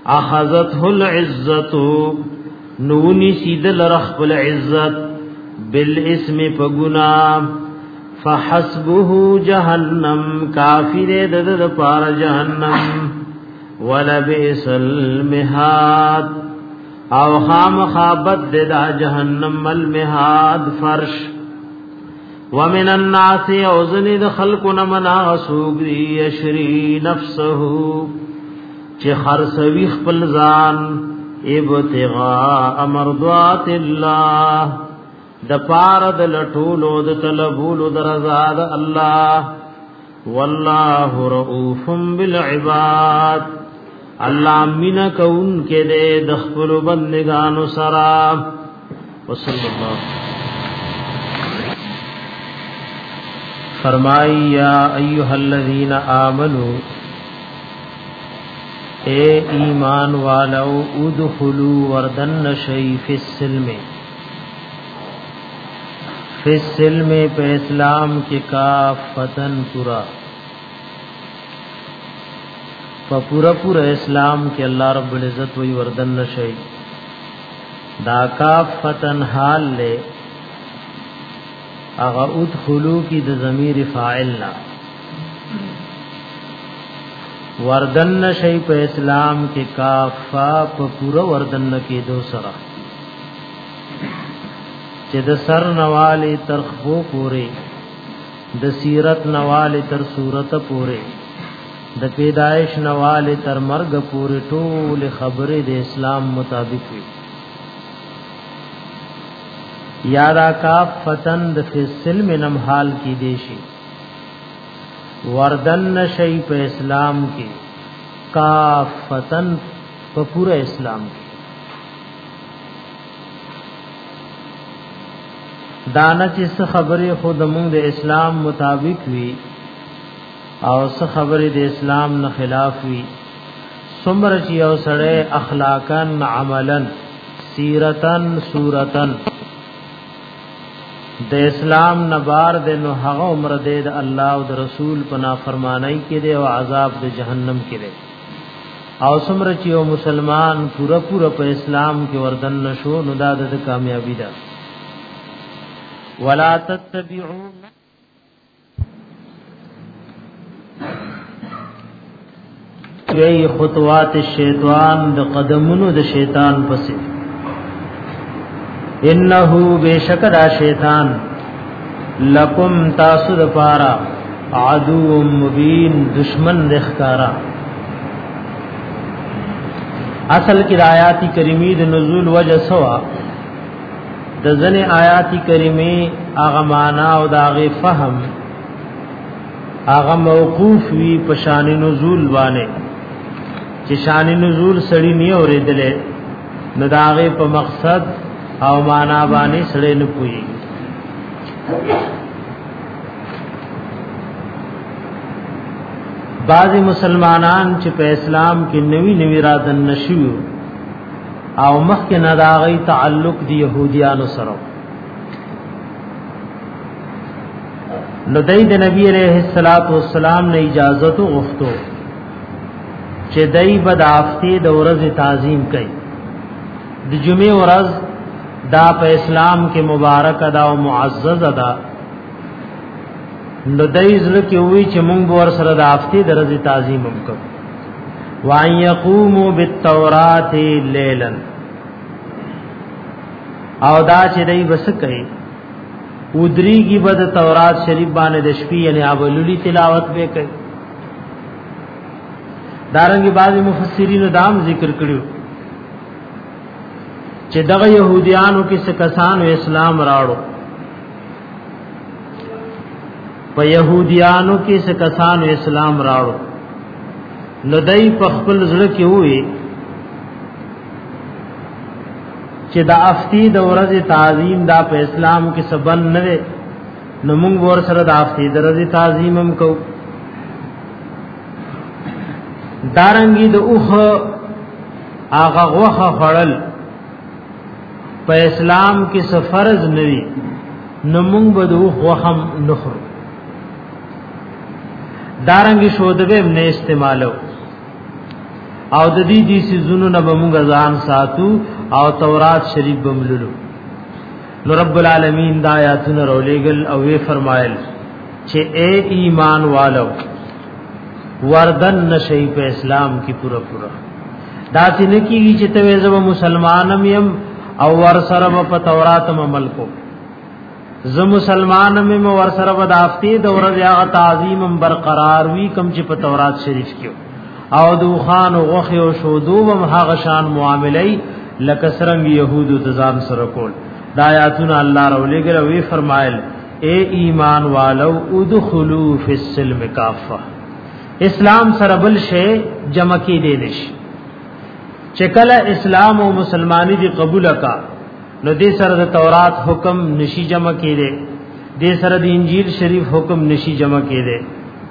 اخذته العزت نونی سید لرخ بالعزت بالاسم پگنا فحسبه جهنم کافر دد پار جهنم ولبئس المهاد او خام خابت دا جهنم المهاد فرش ومن الناس اوزن د خلقنا منا سوق دی یشری نفسه چې خرسوي خپل ځان ابتغاء مرضات الله د پار د لټولو د طلبولو د رضا د الله والله رؤوف بالعباد الله مینا کون کې دې د خپل بندگانو سره وصلی الله فرمائی یا ایها الذین آمنو اے ایمان والو ادخلوا وردن شی فی السلم پہ اسلام کی کافتن پورا اسلام کے اللہ رب العزت وی وردن شی دا کافتن حال لے اغا ادخلو کی د ضمیر فاعلنا وردن شی په اسلام کې کافا په پورا وردن کې دو سره چې د سر نواله تر خو پوره د سیرت نواله تر صورت پوره د پیدائش نواله تر مرګ پوره ټول خبره د اسلام مطابق وي یارا کافتن د فسلم نم حال کی دیشی وردن شی په اسلام کې کافتن په پورا اسلام کې دانا چې څه خبره خود موږ د اسلام مطابق وي او څه خبره د اسلام نه خلاف وي څومره چې یو سړی اخلاقن عملن سیرتن صورتن د اسلام نبار د نو هغه عمر د الله او د رسول پنا فرمانای کې دی او عذاب د جهنم کې دی او څومره چې یو مسلمان پورا په اسلام کې وردن نشو نو دا د کامیابی ده ولا تتبعوا یی خطوات الشیطان د قدمونو د شیطان پسې انه بیشکدا شیطان لکم تاسو د پارا عدو مبین دشمن دخکارا اصل کی آیاتی کریمی د نزول وجه سوا د ځنه آیاتی کریمی اغه معنا او داغه فهم اغه موقوف وی په شان نزول باندې چې شان نزول سړی نه اوریدلې نو داغه په مقصد او معنا باندې سړی نه پوي بعضی مسلمانان چې په اسلام کې نوی رادن نشو او مخکې نه داغي تعلق دی يهوديانو سره نو دای د نبی عليه الصلاة والسلام نه اجازه غوښتو چې دای بد افتی د ورځ تعظیم کوي د جمعې ورځ دا په اسلام کې مبارک ادا او معزز ادا نو دای زړه کې وی چې مونږ ور سره د افتی د ورځ تعظیم وکړو وان یقوموا بالتوراۃ لیلا او دا چې دای بس کوي ودریږي بد تورات شریف باندې د شپې یعنی اوللی تلاوت به کوي دارنګي بعضی مفسرین دام ذکر کړیو چې دغه يهوديانو کې څه کسانو اسلام راړو په يهوديانو کې څه کسانو اسلام راړو نو دای په خپل ځړ کې وې چې د افتی د ورځې تعظیم دا په اسلام کې سبن نه وي نو موږ ور سره د افتی د ورځې تعظیم هم کو دارنګي د اوخه هغه غوخه خړل په اسلام کې سفرز نوي نو موږ به د وخم نخرو دارنګي شودبه نه استعمالو او د دې سيزونو نه به موږ ځان ساتو او تورات شریف بمللو نو رب العالمین دا آیاتونه رولېګل او وی فرمایل چې اے ایمان والو وردن نشئی په اسلام کی پورا پورا دا تنکی چې ته زما مسلمانم يم او ور سره په تورات عمل کو ز مسلمانم يم ور سره په دافتی د ورځ هغه تعظیم برقرار وی کم چې په تورات شریف کې او دوخان او غخ او شودو هم هغه شان معاملې لکه سرنګ يهودو تزام سره کول دا آیاتونه الله رولېګل وی فرمایل اے ایمان والو ادخلوا فی السلم کافه اسلام سره بل شی جمع کې دی نشي چکل اسلام او مسلمانی دی قبول کا نو دې سره د تورات حکم نشي جمع کې دی دې سره د انجیل شریف حکم نشي جمع کې دی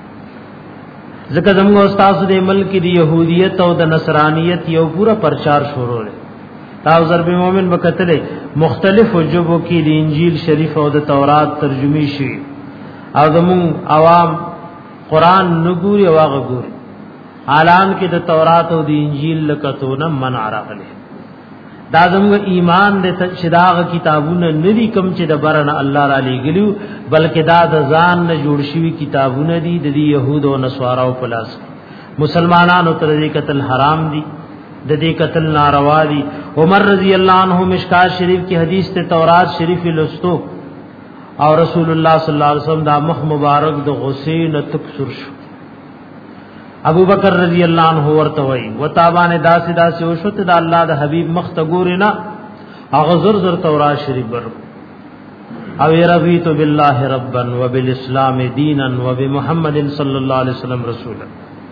ځکه زموږ استاد د ملک دی يهودیت او د نصرانیت یو پورا پرچار شروع دی تاسو ضرب مومن وکتلې مختلف وجوبو کې د انجیل شریف او د تورات ترجمه شي او زموږ عوام قران نګوري او هغه ګوري اعلان کې د تورات او د انجیل لکتونه منع راغلي دا زموږ ایمان د شداغ کتابونه ندي کم چې د برن الله را لګلو بلکې دا د ځان نه جوړ شوی کتابونه دي د يهود او نصارا او پلاس مسلمانانو تر دې قتل حرام دي د دې قتل ناروا دي عمر رضی الله عنه مشکات شریف کی حدیث ته تورات شریف لستو او رسول الله صلی الله علیه وسلم دا مخ مبارک د غسین تکسر شو ابو بکر رضی الله عنه ورته وای وتابانه داسې وشوت د الله د حبیب مخ ته ګورنا هغه زر تورات شریف بر او رضیت بالله ربا وبالاسلام دینا وبمحمد صلی الله علیه وسلم رسولا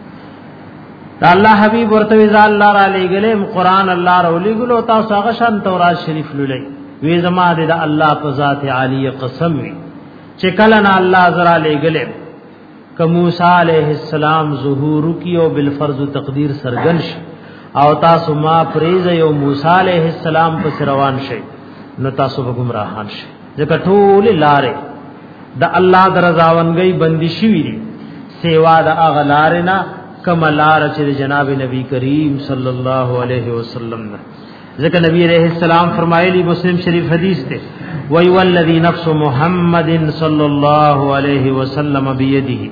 دا الله حبیب ورته ځا الله را لګلې قرآن الله را لګلو تاسو هغه شان تورات شریف لولې وی زما د الله په ذات عالی قسم وی چې کله نه الله زرا لګلې ک موسی علیہ السلام ظهور کیو بالفرض تقدیر سرګنش او تاسو ما پریز یو موسی علیہ السلام په روان شي نو تاسو به گمراهان شي ځکه ټول لارې د الله درځاونګي بندي شي وی سیوا د اغلارنا کملار چې جناب نبی کریم صلی الله علیه وسلم ذکر نبی علیہ السلام فرمایلی مسلم شریف حدیث ته وی والذی نفس محمد صلی الله علیه وسلم بيده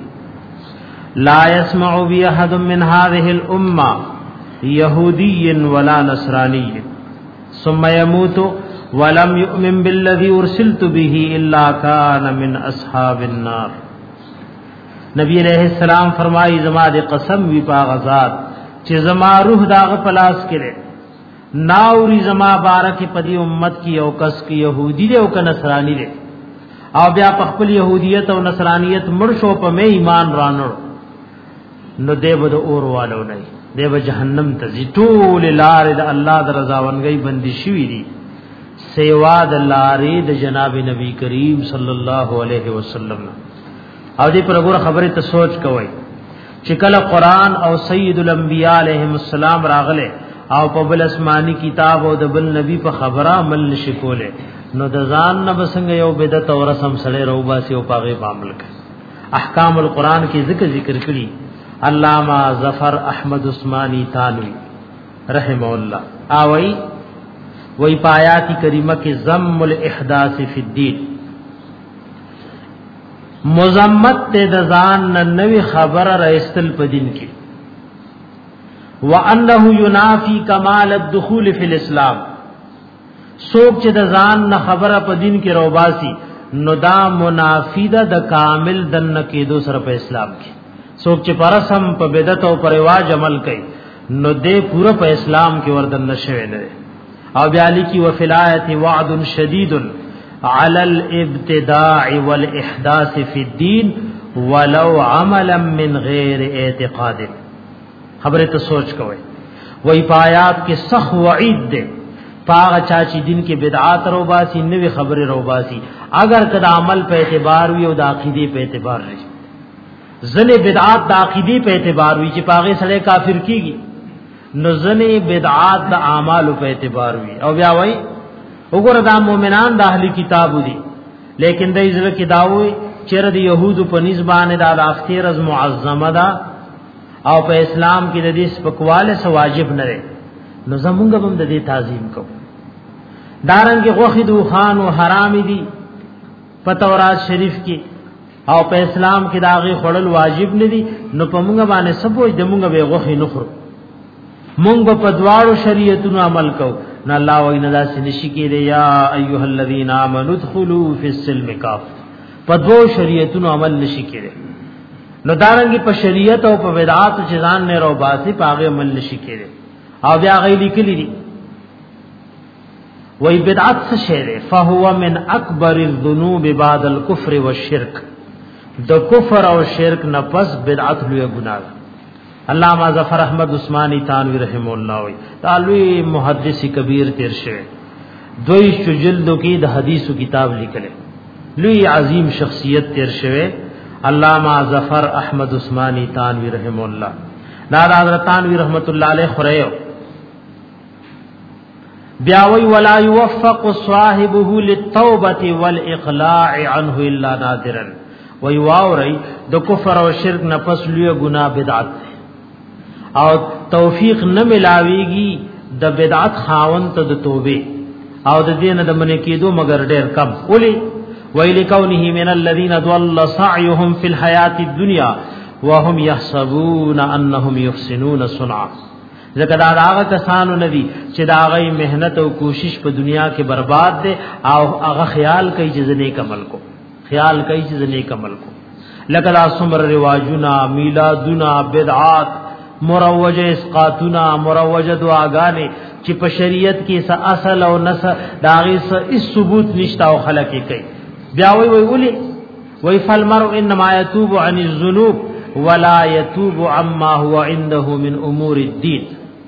لا يسمع بي احد من هذه الامه يهودي ولا نصراني ثم يموت ولم يؤمن بالذي ارسلت به الا كان من اصحاب النار نبی علیہ السلام فرمائی زما دے قسم وی پا غزاد چې زما روح داغ پلاس کرے ناوری زما بارک پدی امت کی او کس کی یہودی دے او کا نصرانی دے او بیا خپل یہودیت او نصرانیت مرشو په مې ایمان رانو نو دیو د اور والو نه دیو جهنم ته ټول لار د الله د رضا ونګي بندي شوی دي سیوا د لارې د جناب نبی کریم صلی الله علیه وسلم او دې پر وګوره خبره ته سوچ کوی چې کله قران او سید الانبیاء علیهم السلام راغله او په بل اسماني کتاب او د بل نبی په خبره عمل نشي کوله نو د ځان نه بسنګ یو بدعت او رسم سره روباسي او پاغه عمل کوي احکام القرآن کې ذکر کړی علامہ ظفر احمد عثماني تانوی رحم الله اوئی وی پایاتی کریمه کې ذم الاحداث فی الدین مزمت د ځان نوې خبره راستل په دین کې وانه ينافي کمال الدخول فی الاسلام سوک چې د ځان نه خبره په دین کې روباسي نو دا منافیده د کامل دن کېدو سره په اسلام کې سوک چې پرسم په بدعت او پر رواج عمل کوي نو دې پورا په اسلام کې وردن نشوي نه او بیا لیکي وفلایت وعد شدید على الابتداع والاحداث في الدين ولو عملا من غیر اعتقاد خبره ته سوچ کوئ وای پایات کې سخت وعید ده پاغه چا چې دین کې بدعات روباسي نوې خبره روباسي اگر کدا عمل په اعتبار وي او د عقیده په اعتبار وي ځنه بدعات د عقیده په اعتبار وي چې پاغه سره کافر کیږي نو ځنه بدعات د اعمال په اعتبار وي او بیا وای وګوره دا مؤمنان د اهلی کتاب دي لیکن د ازل کې داوي چیرې د يهودو په نسبانه د اختیر از معظمه ده او په اسلام کې د دې سپکواله سو واجب نه ده نو زمونږ هم د دې تعظیم کوو دارنګ غوخي دو خان او حرام دي په تورات شریف کې او په اسلام کې داغه خړل واجب نه دي نو په موږ باندې سبوج د موږ به غوخي نخرو موږ په دواړو شریعتونو عمل کو نه الله وینا داسې نشي کېږي یا ایها الذین آمنوا ادخلوا فی السلم کافه په دوه شریعتونو عمل نشي کېږي نو دارنګ په شریعت او په بدعات چې ځان نه رو باسي پاغه عمل نشي کېږي او بیا غي لیکلي دي وای بدعت څه شی ده فهو من اکبر الذنوب بعد الكفر والشرك د کفر او شرک نه پس بدعت لوی ګناه علامہ ظفر احمد عثماني تانوی رحم الله وی تعالی محدث کبیر تیر شوی دوی جلدو کې د حدیثو کتاب لیکل لوی عظیم شخصیت تیر شوی علامہ ظفر احمد عثماني تانوی رحم الله دا حضرت تانوی رحمت الله علیه خریو بیاوی ولا يوفق صاحبه للتوبه والاقلاع عنه الا نادرا وی واوري د کفر او شرک نه پس لوی ګناه بدعت او توفیق نه ملاويږي د بدعت خاوند ته د توبه او د دین د منې کېدو مگر ډېر کم ولي ویل کونه من الذين ضل سعيهم في الحياه الدنيا وهم يحسبون انهم يحسنون صنعا ځکه دا هغه کسانو ندي چې دا هغه مهنت او کوشش په دنیا کې برباد دي او هغه خیال کوي چې زنه کمل کو خیال کوي چې زنه کمل کو لکه دا سمر رواجنا میلادنا بدعات مروجه اسقاطنا مروجه دعاګانې چې په شریعت کې څه اصل او نس داغه څه ثبوت نشتا او خلک کوي بیا وی وی فالمرء انما يتوب عن الذنوب ولا يتوب عما هو عنده من امور الدين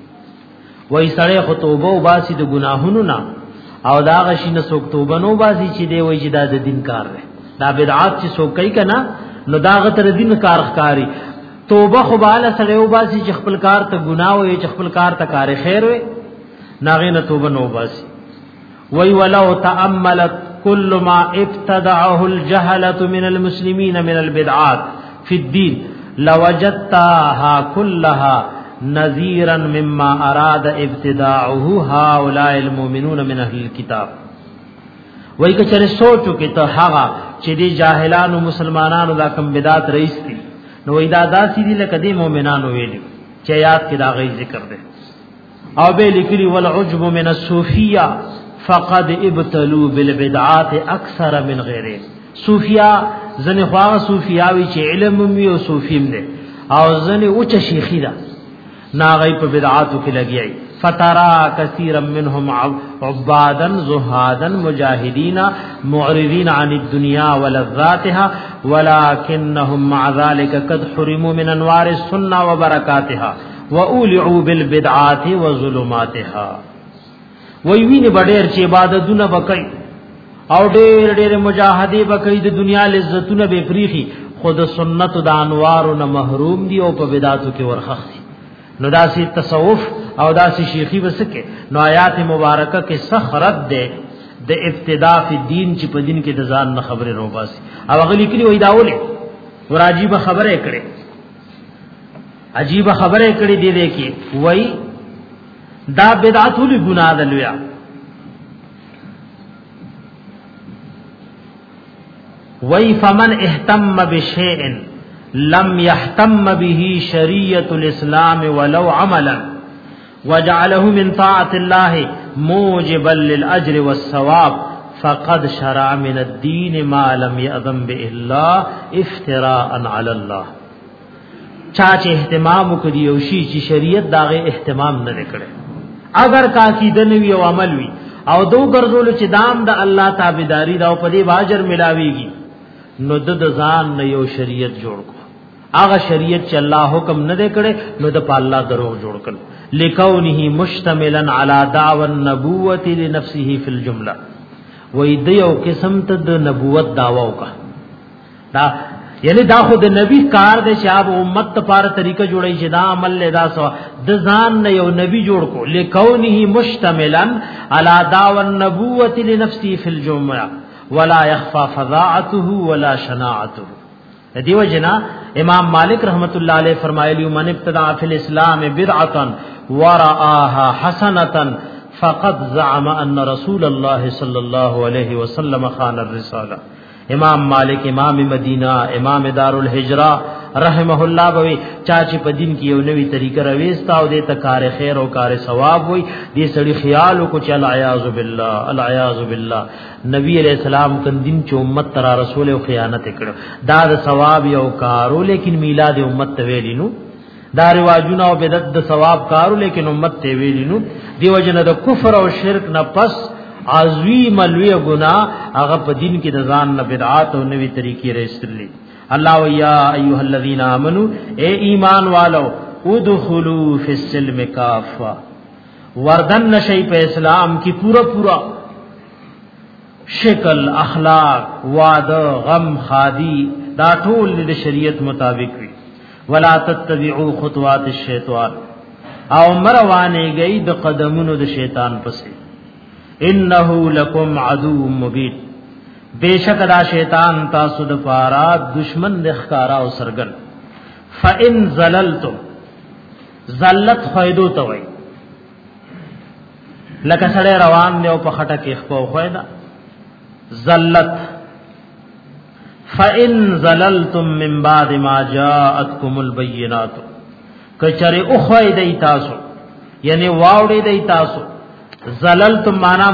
وی سړی خو توبه او باسي د ګناهونو نه او دا غشي نه څوک توبه نو باسي چې دی وی چې دا د دین کار دی دا بدعات چې څوک کوي کنه نو دا غتر دین کار ښکاری توبه خو بالا سړی او باسي چې خپل کار ته ګناه وي چې خپل کار ته کار خیر وي ناغه نه توبه نو باسي وی ولو تاملت كل ما ابتدعه الجهله من المسلمين من البدعات في الدين لوجدتها كلها نذيرا مما اراد ابتداعه هؤلاء المؤمنون من اهل الكتاب وای کچره سوچو کې ته هغه چې دي جاهلانو مسلمانانو دا کم بدعت رئیس دي نو وای دا داسې دي لکه دي مؤمنانو ویلي چې یاد کې دا غي ذکر ده او به لیکلي والعجب من الصوفيه فقد ابتلوا بالبدعات اكثر من غيره صوفیا زنه خوا صوفیاوی چې علم می او صوفیم دي او زنه اوچ شیخی دا ناغی په بدعاتو کې لګیای فترا کثیرا منهم عبادا زهادا مجاهدین معرضین عن الدنيا ولذاتها ولكنهم مع ذلك قد حرموا من انوار السنه وبركاتها واولعوا بالبدعات وظلماتها وی ویني بډیر چې عبادتونه وکړي او ډېر مجاهدی وکړي د دنیا لذتونه به پریخي خود سنت د انوارو نه محروم دي او په بدعاتو کې ورخخ دي نو داسي تصوف او داسي شیخی وسکه نو آیات مبارکه کې سخرت ده د ابتداء فی دین چې په دین کې د ځان نه خبره روباسي او غلی کلی وای داوله ورعجیب خبره کړي عجیب خبره کړي دی کې وای دا بدعت ول ګناه ده لویا وای فمن اهتم بشیء لم يهتم به شريعه الاسلام ولو عملا وجعله من طاعه الله موجبا للاجر والثواب فقد شرع من الدين ما لم يأذن به الله افتراء على الله چاچ اهتمام کړي او شی چې شریعت داغه اهتمام نه کړي اگر کا عقیده نوی او عمل وی او دو ګرځول چې دام د الله تابعداري دا په دې واجر ملاويږي نو د ځان نه یو شریعت جوړ کو هغه شریعت چې الله حکم نه دی کړي نو د په الله درو جوړ کړي لکونه مشتملا علی دعوى النبوة لنفسه فی الجمله وې د یو قسم ته د نبوت داوا وکا دا یعنی دا خو د نبی کار دی چې اب امت لپاره طریقه جوړی چې دا عمل لدا سو د ځان نه یو نبی جوړ کو لکونه مشتملا علی دعوى النبوة لنفسه فی الجمله ولا يخفى فظاعته ولا شناعته دیو جنا امام مالک رحمت اللہ علیہ فرمایلی من ابتدع فی الاسلام بدعتا ورآها حسنه فقد زعم ان رسول الله صلی الله علیه وسلم خان الرساله. امام مالک امام مدینہ امام دار الهجرہ رحمه الله بوي چاچی په دین کې یو نوی طریقه راويستا او د تکار خیر او کار ثواب وي دې سړي خیال کو چل اعاذ بالله العیاذ بالله. نبی علیہ السلام کن دین چې امت ترا رسول او خیانت کړو دا د ثواب یو کارو لیکن میلاد امت ته ویلینو دا رواجونه او بدعت د ثواب کارو لیکن امت ته ویلینو دیو جن د کفر او شرک نه پس عظیم لوی گناہ هغه په دین کې د ځان نه بدعات او نوی طریقې رسېدلې. الله ویا ایها الذین آمنو اے ایمان والو ادخلوا فی السلم کافہ وردن نشی په اسلام کی پورا شکل اخلاق وعده غم خادی دا ټول د شریعت مطابق وي. ولا تتبعوا خطوات الشیطان او مروانه گئی د قدمونو د شیطان پسې. انه لکم عدو مبین بیشک دا شیطان تاسو د پارا دشمن د ښکارا او سرګن. فان زللتم زلت خیدو ته وای لکه سره روان دی او په خټه کې خپو خیدا زلت. فان زللتم من بعد ما جاءتكم البينات کچره او خیدای تاسو یعنی واوړې دی تاسو زللتم معنا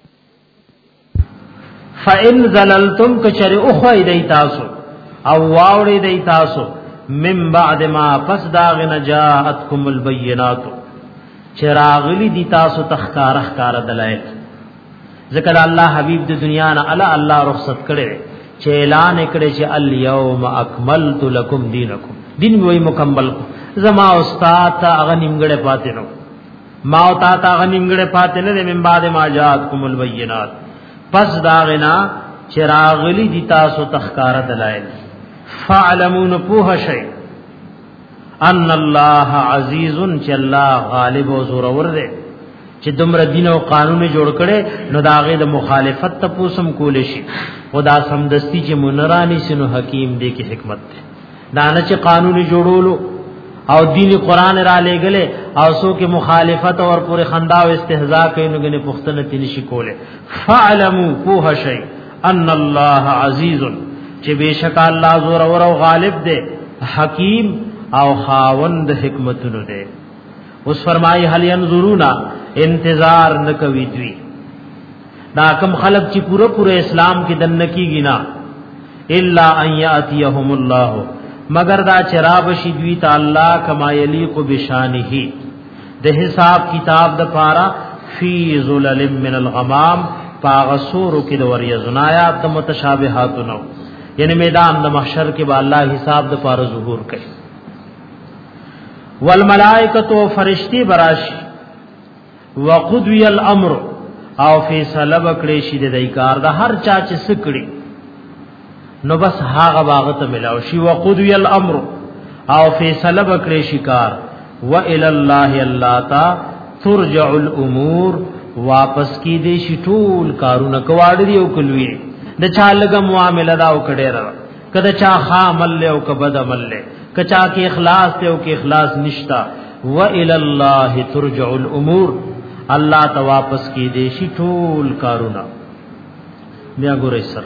فإن زللتم کچره اخوی دی تاسو او واوری دی تاسو من بعد ما پس داغ نجاءتکم البینات چراغلی دی تاسو تخکار دلائل. ذکر الله حبیب د دنیا نه الا الله رخصت کړي چې اعلان کړي چې الیوم اکملت لکم دینکم دین وی مکمل زما استاد تا هغه نیمګړې پاتې نو ما او تا تا غنیمګړې پاتې نه من بعد ما جاءتکم البینات پس داغنا چراغلی دی تاسو تخکار دلائل. فعلمون پوه شئی ان الله عزیز چې الله غالب او زور ور دی چې دمر دین او قانون جوړ کړي نو داغه د مخالفت ته پوسم کول شي خدا سمدستی چې منرانی سينو حکیم دی کی حکمت دی دانه چې قانون جوړولو او دین قران را لګله او سو کې مخالفت اور پورے خندا او استهزاء کوي نو غني پختنه تین شي کوله. فعلموا پوه شي ان الله عزیز چې بشک الله زور او غالب دی حکیم او خاوند حکمتونو دی. اوس فرمای هل ينظرون انتظار نکوي دوی دا کم خلق چې پورا اسلام کې دن کیږي نا الا ان یاتیهم الله مگر دا چراب شدوی تا اللہ کما یلیق بشانہی د حساب کتاب د پارا فی ظلل من الغمام پاغسورو کی د وریزن آیات د متشابہاتو نو یعنی میدان د محشر کے با اللہ حساب د پارا ظہور کئی. والملائکتو فرشتی براشی وقدوی الامر او فیصله بکړي د دیکار د هر چا چې سکړي نو بس هاغه باغته ملاو شي. وقضي الامر او فیصله بکړي شکار و الى الله الله تا ترجع الامور واپس کی دي شي ټول کارونه کواړ دی او کلوي د چا لګه معاملې دا او کډه را کده چا خا عمل له او کبد عمل له کچا کې اخلاص ته او کې اخلاص نشتا و الى الله ترجع الامور الله تا واپس کی دي شي ټول کارونه. بیا ګورئ سر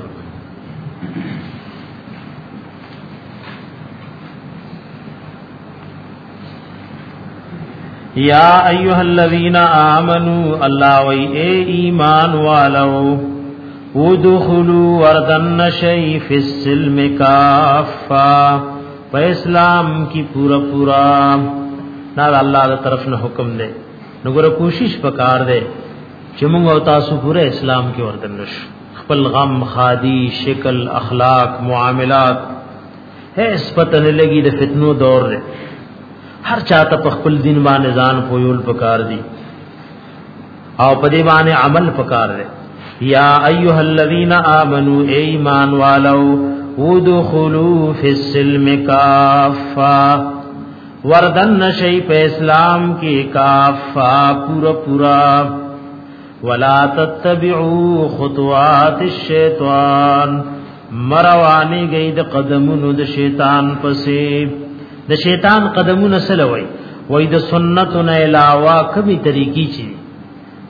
یا ایها الذین آمنوا الله وی اے ایمان والو ادخلوا وردن شی فی السلم کافہ په اسلام کی پورا نا الله تعالی طرف نه حکم دے نو ګره کوشش وکړ دے چې موږ او تاسو پورا اسلام کې وردن نشو. خپل غم خادی شکل اخلاق معاملات ہے اس پتہ نه لګي د فتنو دور دے ہر چاہتا په خپل دین باندې ځان پویول پکار دی او په دې باندې عمل پکار دی. یا ایها الذین آمنوا ایمان والو ادخلوا فی السلم کافہ وردن شی په اسلام کې کافہ پورا ولا تتبعوا خطوات الشیطان مروانی گئی د قدمونو د شیطان پسې. د شیطان قدمونه سلوي وای د سنتو نه علاوه کمی طریقې چي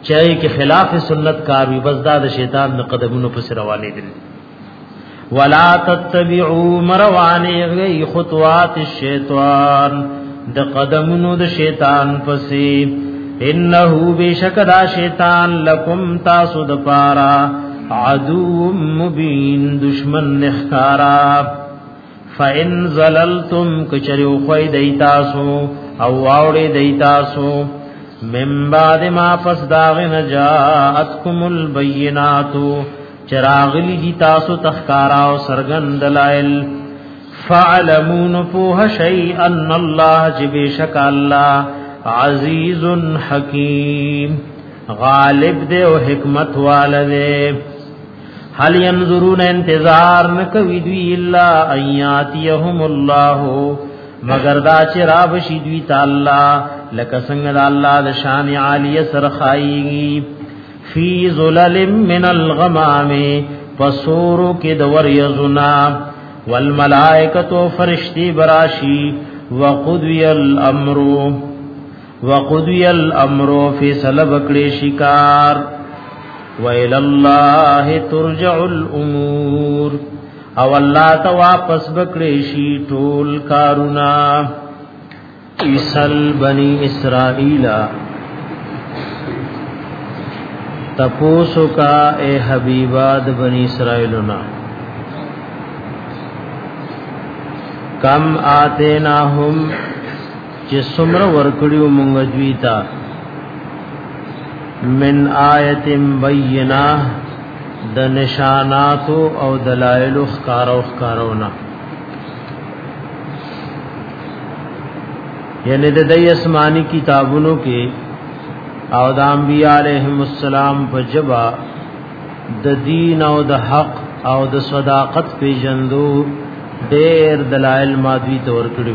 چای کې خلاف سنت کار وي بس دا د شیطان د قدمونو پس روانې دي ولا تتبعوا مروانه غي خطوات الشیطان د قدمونو د شیطان پسې انه بشکدا شیطان لکم تاسو د پارا عدو مبین دشمن نخکارا فإن زللتم کچریو خوی دیتاسو او واوڑی دیتاسو من بعد ما پس داغن جاءتکم البیناتو چراغلی دی تاسو تخکارا و سرگن دلائل فعلمون فوہ شیئن اللہ جبیشک اللہ عزیز حکیم غالب دے و حکمت والدے حل ينظرون انتظار نکوی دوی الا ان یاتیهم اللہ مگر دا چراب شیدوی تا اللہ لکا سنگ دا اللہ دا شان عالی سرخائیگی فی ظلل من الغمام پسورو کی دور یزنا والملائکتو فرشتی براشی وقضی الامر فی سلبکڑی شکار وَإِلَى اللَّهِ تُرْجَعُ الْأُمُورُ او الله ته واپس بکړې شي ټول کارونه اسل بني اسرائیل تپوسو کا اے حبیباد بني اسرائیلنا کم آتیناهم چې څومره ورکړیو مونږ دوی ته من آیت بینہ د نشانات او دلائل خکارونا یعنی د دې اسماني کتابونو کې او د انبیاء علیهم السلام په جبا د دین او د حق او د صداقت په جندو ډېر دلائل مادوی تور کړو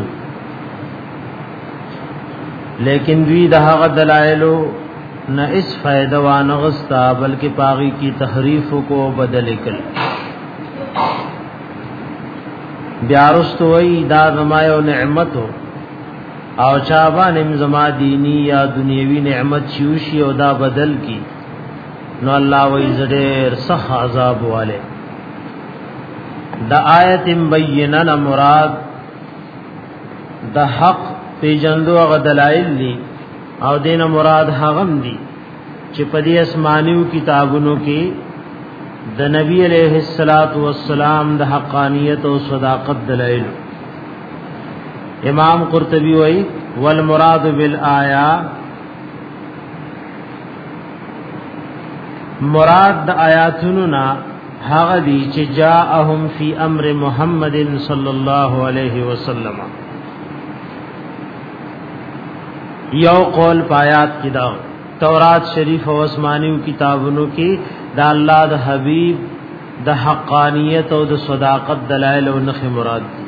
لیکن دوی د هغه دلائلو نہ اس فائدہ وان غستا بلکہ پاغی کی تحریف کو بدل کل بیارست وی دا زمایو نعمت او چابان امزما دینی یا دنیوی نعمت چیوشی او دا بدل کی نو اللہ وی زدیر سخ عذاب والے دا آیت مبینن مراد دا حق پیجندو غدلائل لی او دین مراد هغم دی چې په دې اسمانیو کتابونو کې د نبی علیہ الصلات والسلام د حقانیت او صداقت دلایل امام قرطبی وایي والمراد بالآیا مراد د آیاتونو نا هغه دي چې جاءهم فی امر محمد صلی الله علیه وسلم یو قول پایات کی دا تورات شریف او آسمانیو کتابونو کې دا الله د حبیب د حقانیت او د صداقت دلائل او نخ مراد دي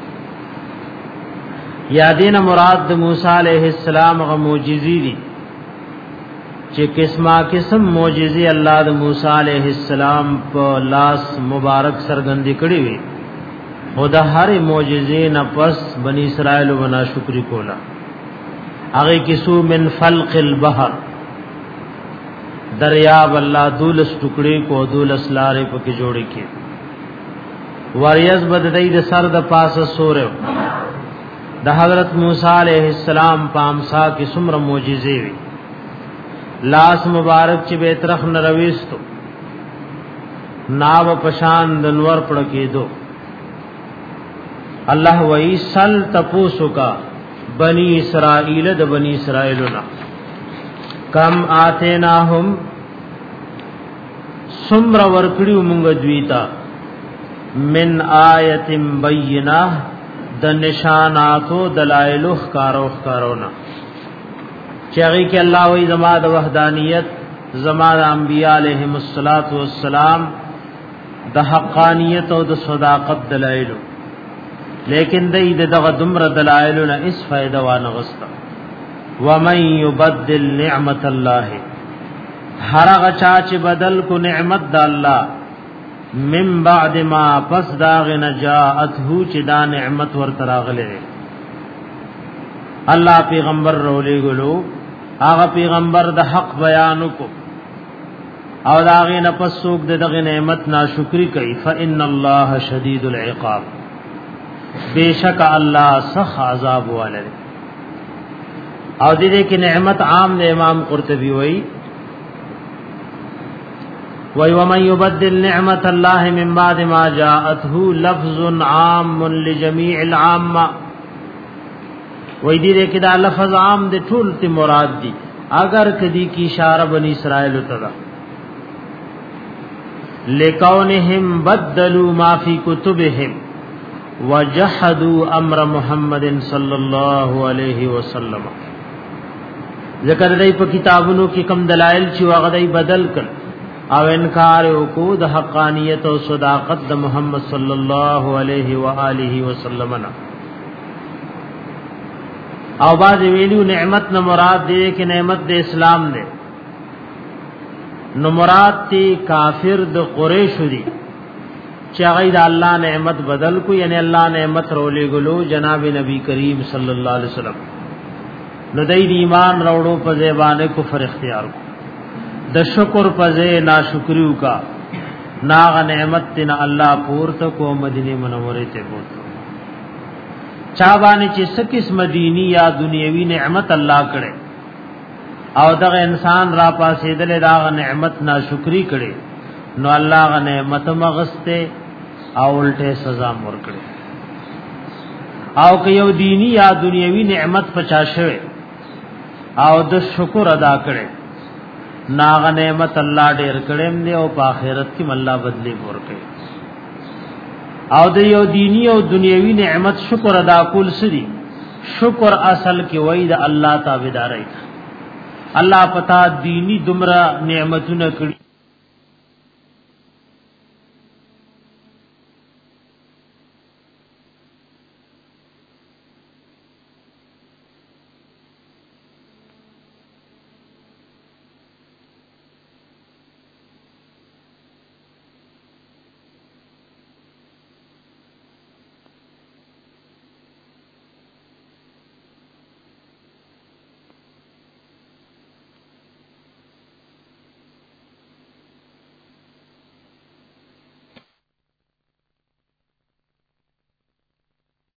یا دین مراد د موسی علیہ السلام غ معجزې دي چې قسم معجزې الله د موسی علیہ السلام په لاس مبارک سرګندې کړې وي او د هر معجزې نه پس بنی اسرائیل ونا شکر کولا اغه کسو من فلق البحر دریاب الله دولس ټکړې کو دولس لارې پکې جوړې کې وریز بددای د سر د پاسه سورو د حضرت موسی علیہ السلام پامسا کې څومره معجزې وي لاس مبارک چې به طرف نرويستو ناو پشان د نور پړ کې دو الله وای سل تپوسو کا بنی اسرائیل د بنی اسرائیلنا کم آتیناهم سمر ورکړیو مونږ دویتا من آیت بینہ د نشاناتو دلائل خکارونا چاغي کې الله وی زما د وحدانیت زما د انبیاء علیهم السلام د حقانیت او د صداقت دلائل لیکن دې دغه دمر دلایلونه اس فائدہ وانه غستا ومن يبدل نعمت الله هر هغه چا چې بدل کو نعمت د الله من بعد ما پس داغ نجاته چې دا نعمت ور تراغله الله پیغمبر رولې ګلو هغه پیغمبر د حق بیان کو او داغه نه پس څوک دغه نعمت ناشکری کوي فإن الله شدید العقاب بیشک الله سخت عذاب والے او دې کې نعمت عام د امام قرطبي وایي وَمَن يُبَدِّلْ نِعْمَةَ اللَّهِ مِن بَعْدِ مَا جَاءَتْهُ لَفْظٌ عَامٌ لِجَمِيعِ الْعَامَّةِ وای دې کې دا لفظ عام د ټول ته مراد دي اگر کدی کی اشاره بنی اسرائیل ته دا لکونهم بدلوا ما فی کتبهم وجحدوا امر محمد صلی الله علیه وسلم ذکر دای په کتابونو کې کم دلایل چې هغه دای بدل کړ او انکار وکړو د حقانیت او صداقت د محمد صلی الله علیه و آله وسلم نه او باز ویلو نعمت نہ مراد دے کہ نعمت د اسلام دے نو مراد تی کافر د قریش دی چې غید الله نعمت بدل کو یعنی الله نعمت رولې ګلو جناب نبی کریم صلی الله علیه وسلم نو دای ایمان راوړو په زبانه کفر اختیار کو د شکر په ځای ناشکریو کا ناغ نعمت تن الله پورته کو مدینه منوره ته بوته چا باندې چې سکس مدینی یا دنیوي نعمت الله کړي او دغه انسان را پاسې دل دا نعمت ناشکری کړي نو الله غ نعمت مغسته او الټه سزا مور کړي او که یو دینی یا دنیوي نعمت پچا شوه او د شکر ادا کړي ناغ نعمت الله ډېر کړم دی او په آخرت کې الله بدلی مور کړي او د یو دینی او دنیوي نعمت شکر ادا کول سړي شکر اصل کې وای د الله تابعداري الله پتا دینی دمرا نعمتونه کړی